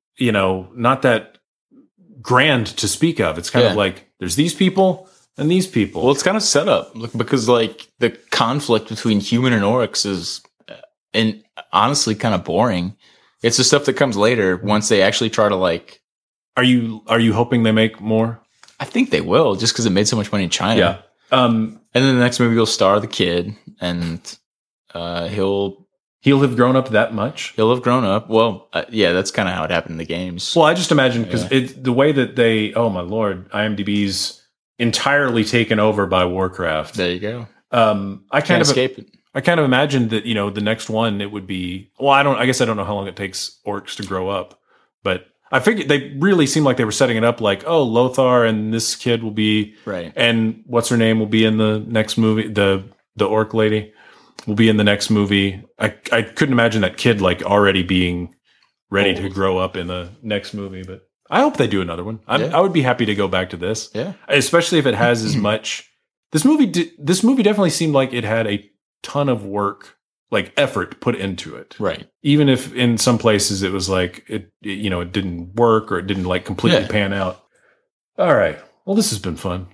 not that grand to speak of. It's kind of like there's these people and these people. Well, it's kind of set up because like the conflict between human and orcs is, and honestly, kind of boring. It's the stuff that comes later once they actually try to like. Are you hoping they make more? I think they will, just because it made so much money in China. Yeah. And then the next movie will star the kid, and he'll have grown up that much. He'll have grown up. Well, yeah, that's kind of how it happened in the games. Well, I just imagine because the way that they, oh my lord, IMDb's entirely taken over by Warcraft. There you go. I Can't escape it. I kind of imagined that, the next one, it would be, well, I guess I don't know how long it takes orcs to grow up, but I figured they really seemed like they were setting it up like, oh, Lothar and this kid will be, right. And what's her name will be in the next movie. The orc lady will be in the next movie. I couldn't imagine that kid like already being ready to grow up in the next movie, but I hope they do another one. I would be happy to go back to this. Yeah. Especially if it has as much, this movie definitely seemed like it had a ton of work, like effort put into it. Right. Even if in some places it was like it didn't work or it didn't like completely pan out. All right. Well, this has been fun.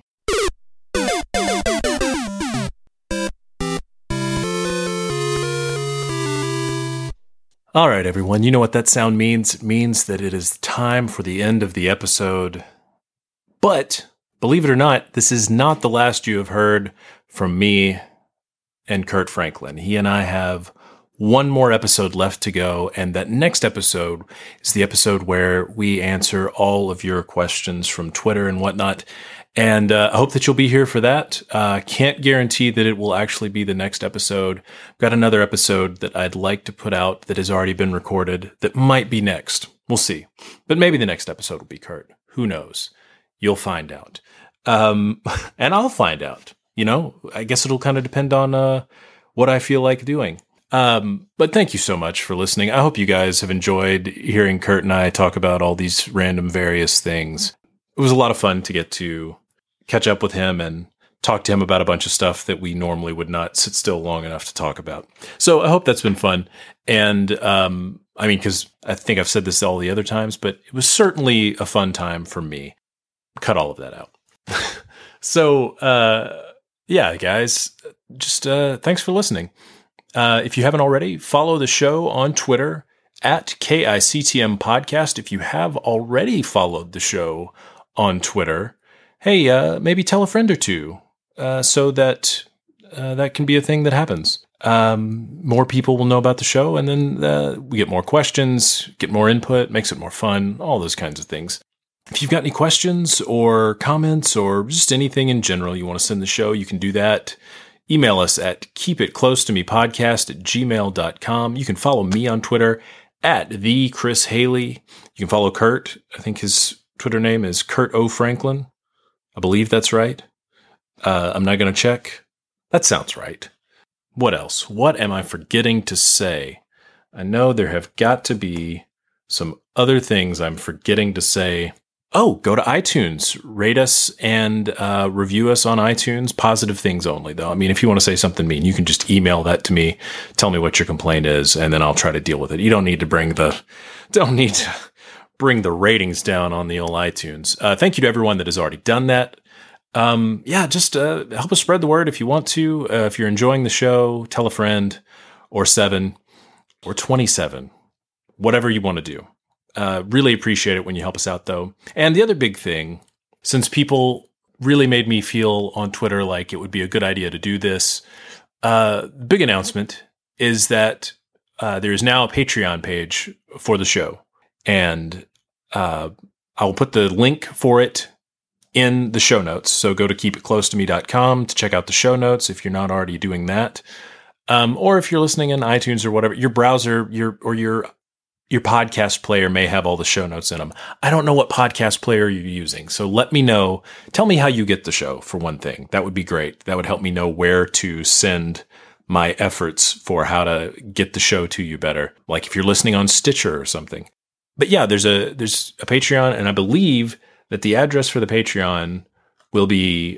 All right, everyone. You know what that sound means? It means that it is time for the end of the episode. But believe it or not, this is not the last you have heard from me and Kurt Franklin. He and I have one more episode left to go, and that next episode is the episode where we answer all of your questions from Twitter and whatnot. And I hope that you'll be here for that. Can't guarantee that it will actually be the next episode. I've got another episode that I'd like to put out that has already been recorded that might be next. We'll see. But maybe the next episode will be Kurt. Who knows? You'll find out. And I'll find out. I guess it'll kind of depend on what I feel like doing. But thank you so much for listening. I hope you guys have enjoyed hearing Kurt and I talk about all these random various things. It was a lot of fun to get to catch up with him and talk to him about a bunch of stuff that we normally would not sit still long enough to talk about. So I hope that's been fun. And, because I think I've said this all the other times, but it was certainly a fun time for me. Cut all of that out. So, yeah, guys, just thanks for listening. If you haven't already, follow the show on Twitter at KICTM Podcast. If you have already followed the show on Twitter, hey, maybe tell a friend or two so that that can be a thing that happens. More people will know about the show, and then we get more questions, get more input, makes it more fun, all those kinds of things. If you've got any questions or comments or just anything in general you want to send the show, you can do that. Email us at keepitclosetomepodcast@gmail.com. You can follow me on Twitter at @TheChrisHaley. You can follow Kurt. I think his Twitter name is Kurt O. Franklin. I believe that's right. I'm not going to check. That sounds right. What else? What am I forgetting to say? I know there have got to be some other things I'm forgetting to say. Oh, go to iTunes, rate us, and review us on iTunes. Positive things only, though. I mean, if you want to say something mean, you can just email that to me. Tell me what your complaint is, and then I'll try to deal with it. You don't need to bring the ratings down on the old iTunes. Thank you to everyone that has already done that. Just help us spread the word if you want to. If you're enjoying the show, tell a friend, or 7, or 27, whatever you want to do. Really appreciate it when you help us out, though. And the other big thing, since people really made me feel on Twitter like it would be a good idea to do this, big announcement is that there is now a Patreon page for the show. And I'll put the link for it in the show notes. So go to keepitclosetomeme.com to check out the show notes if you're not already doing that. Or if you're listening in iTunes or whatever, your browser, your podcast player may have all the show notes in them. I don't know what podcast player you're using, so let me know. Tell me how you get the show, for one thing. That would be great. That would help me know where to send my efforts for how to get the show to you better. Like if you're listening on Stitcher or something. But yeah, there's a Patreon, and I believe that the address for the Patreon will be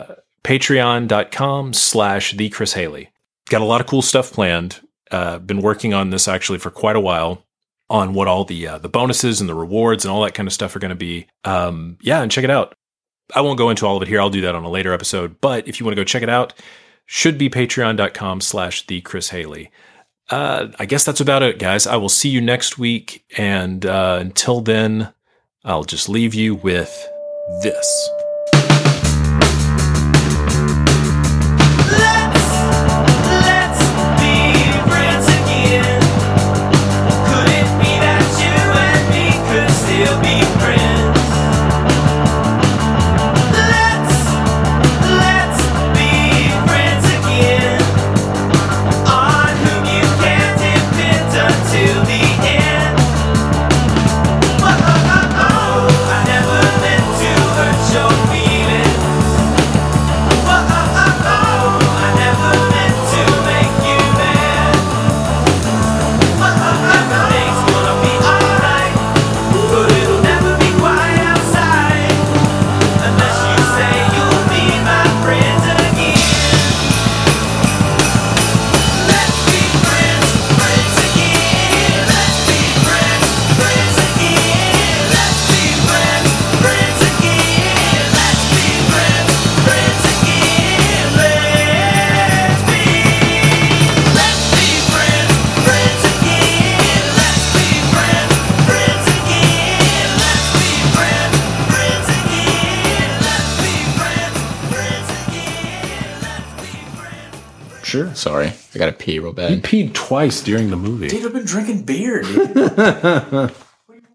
patreon.com/TheChrisHaley. Got a lot of cool stuff planned. Been working on this actually for quite a while, on what all the bonuses and the rewards and all that kind of stuff are going to be. And check it out. I won't go into all of it here. I'll do that on a later episode. But if you want to go check it out, should be patreon.com/TheChrisHaley. I guess that's about it, guys. I will see you next week. And until then, I'll just leave you with this. Sure. Sorry, I gotta pee real You bad. peed twice during the movie. Dude, I've been drinking beer, dude.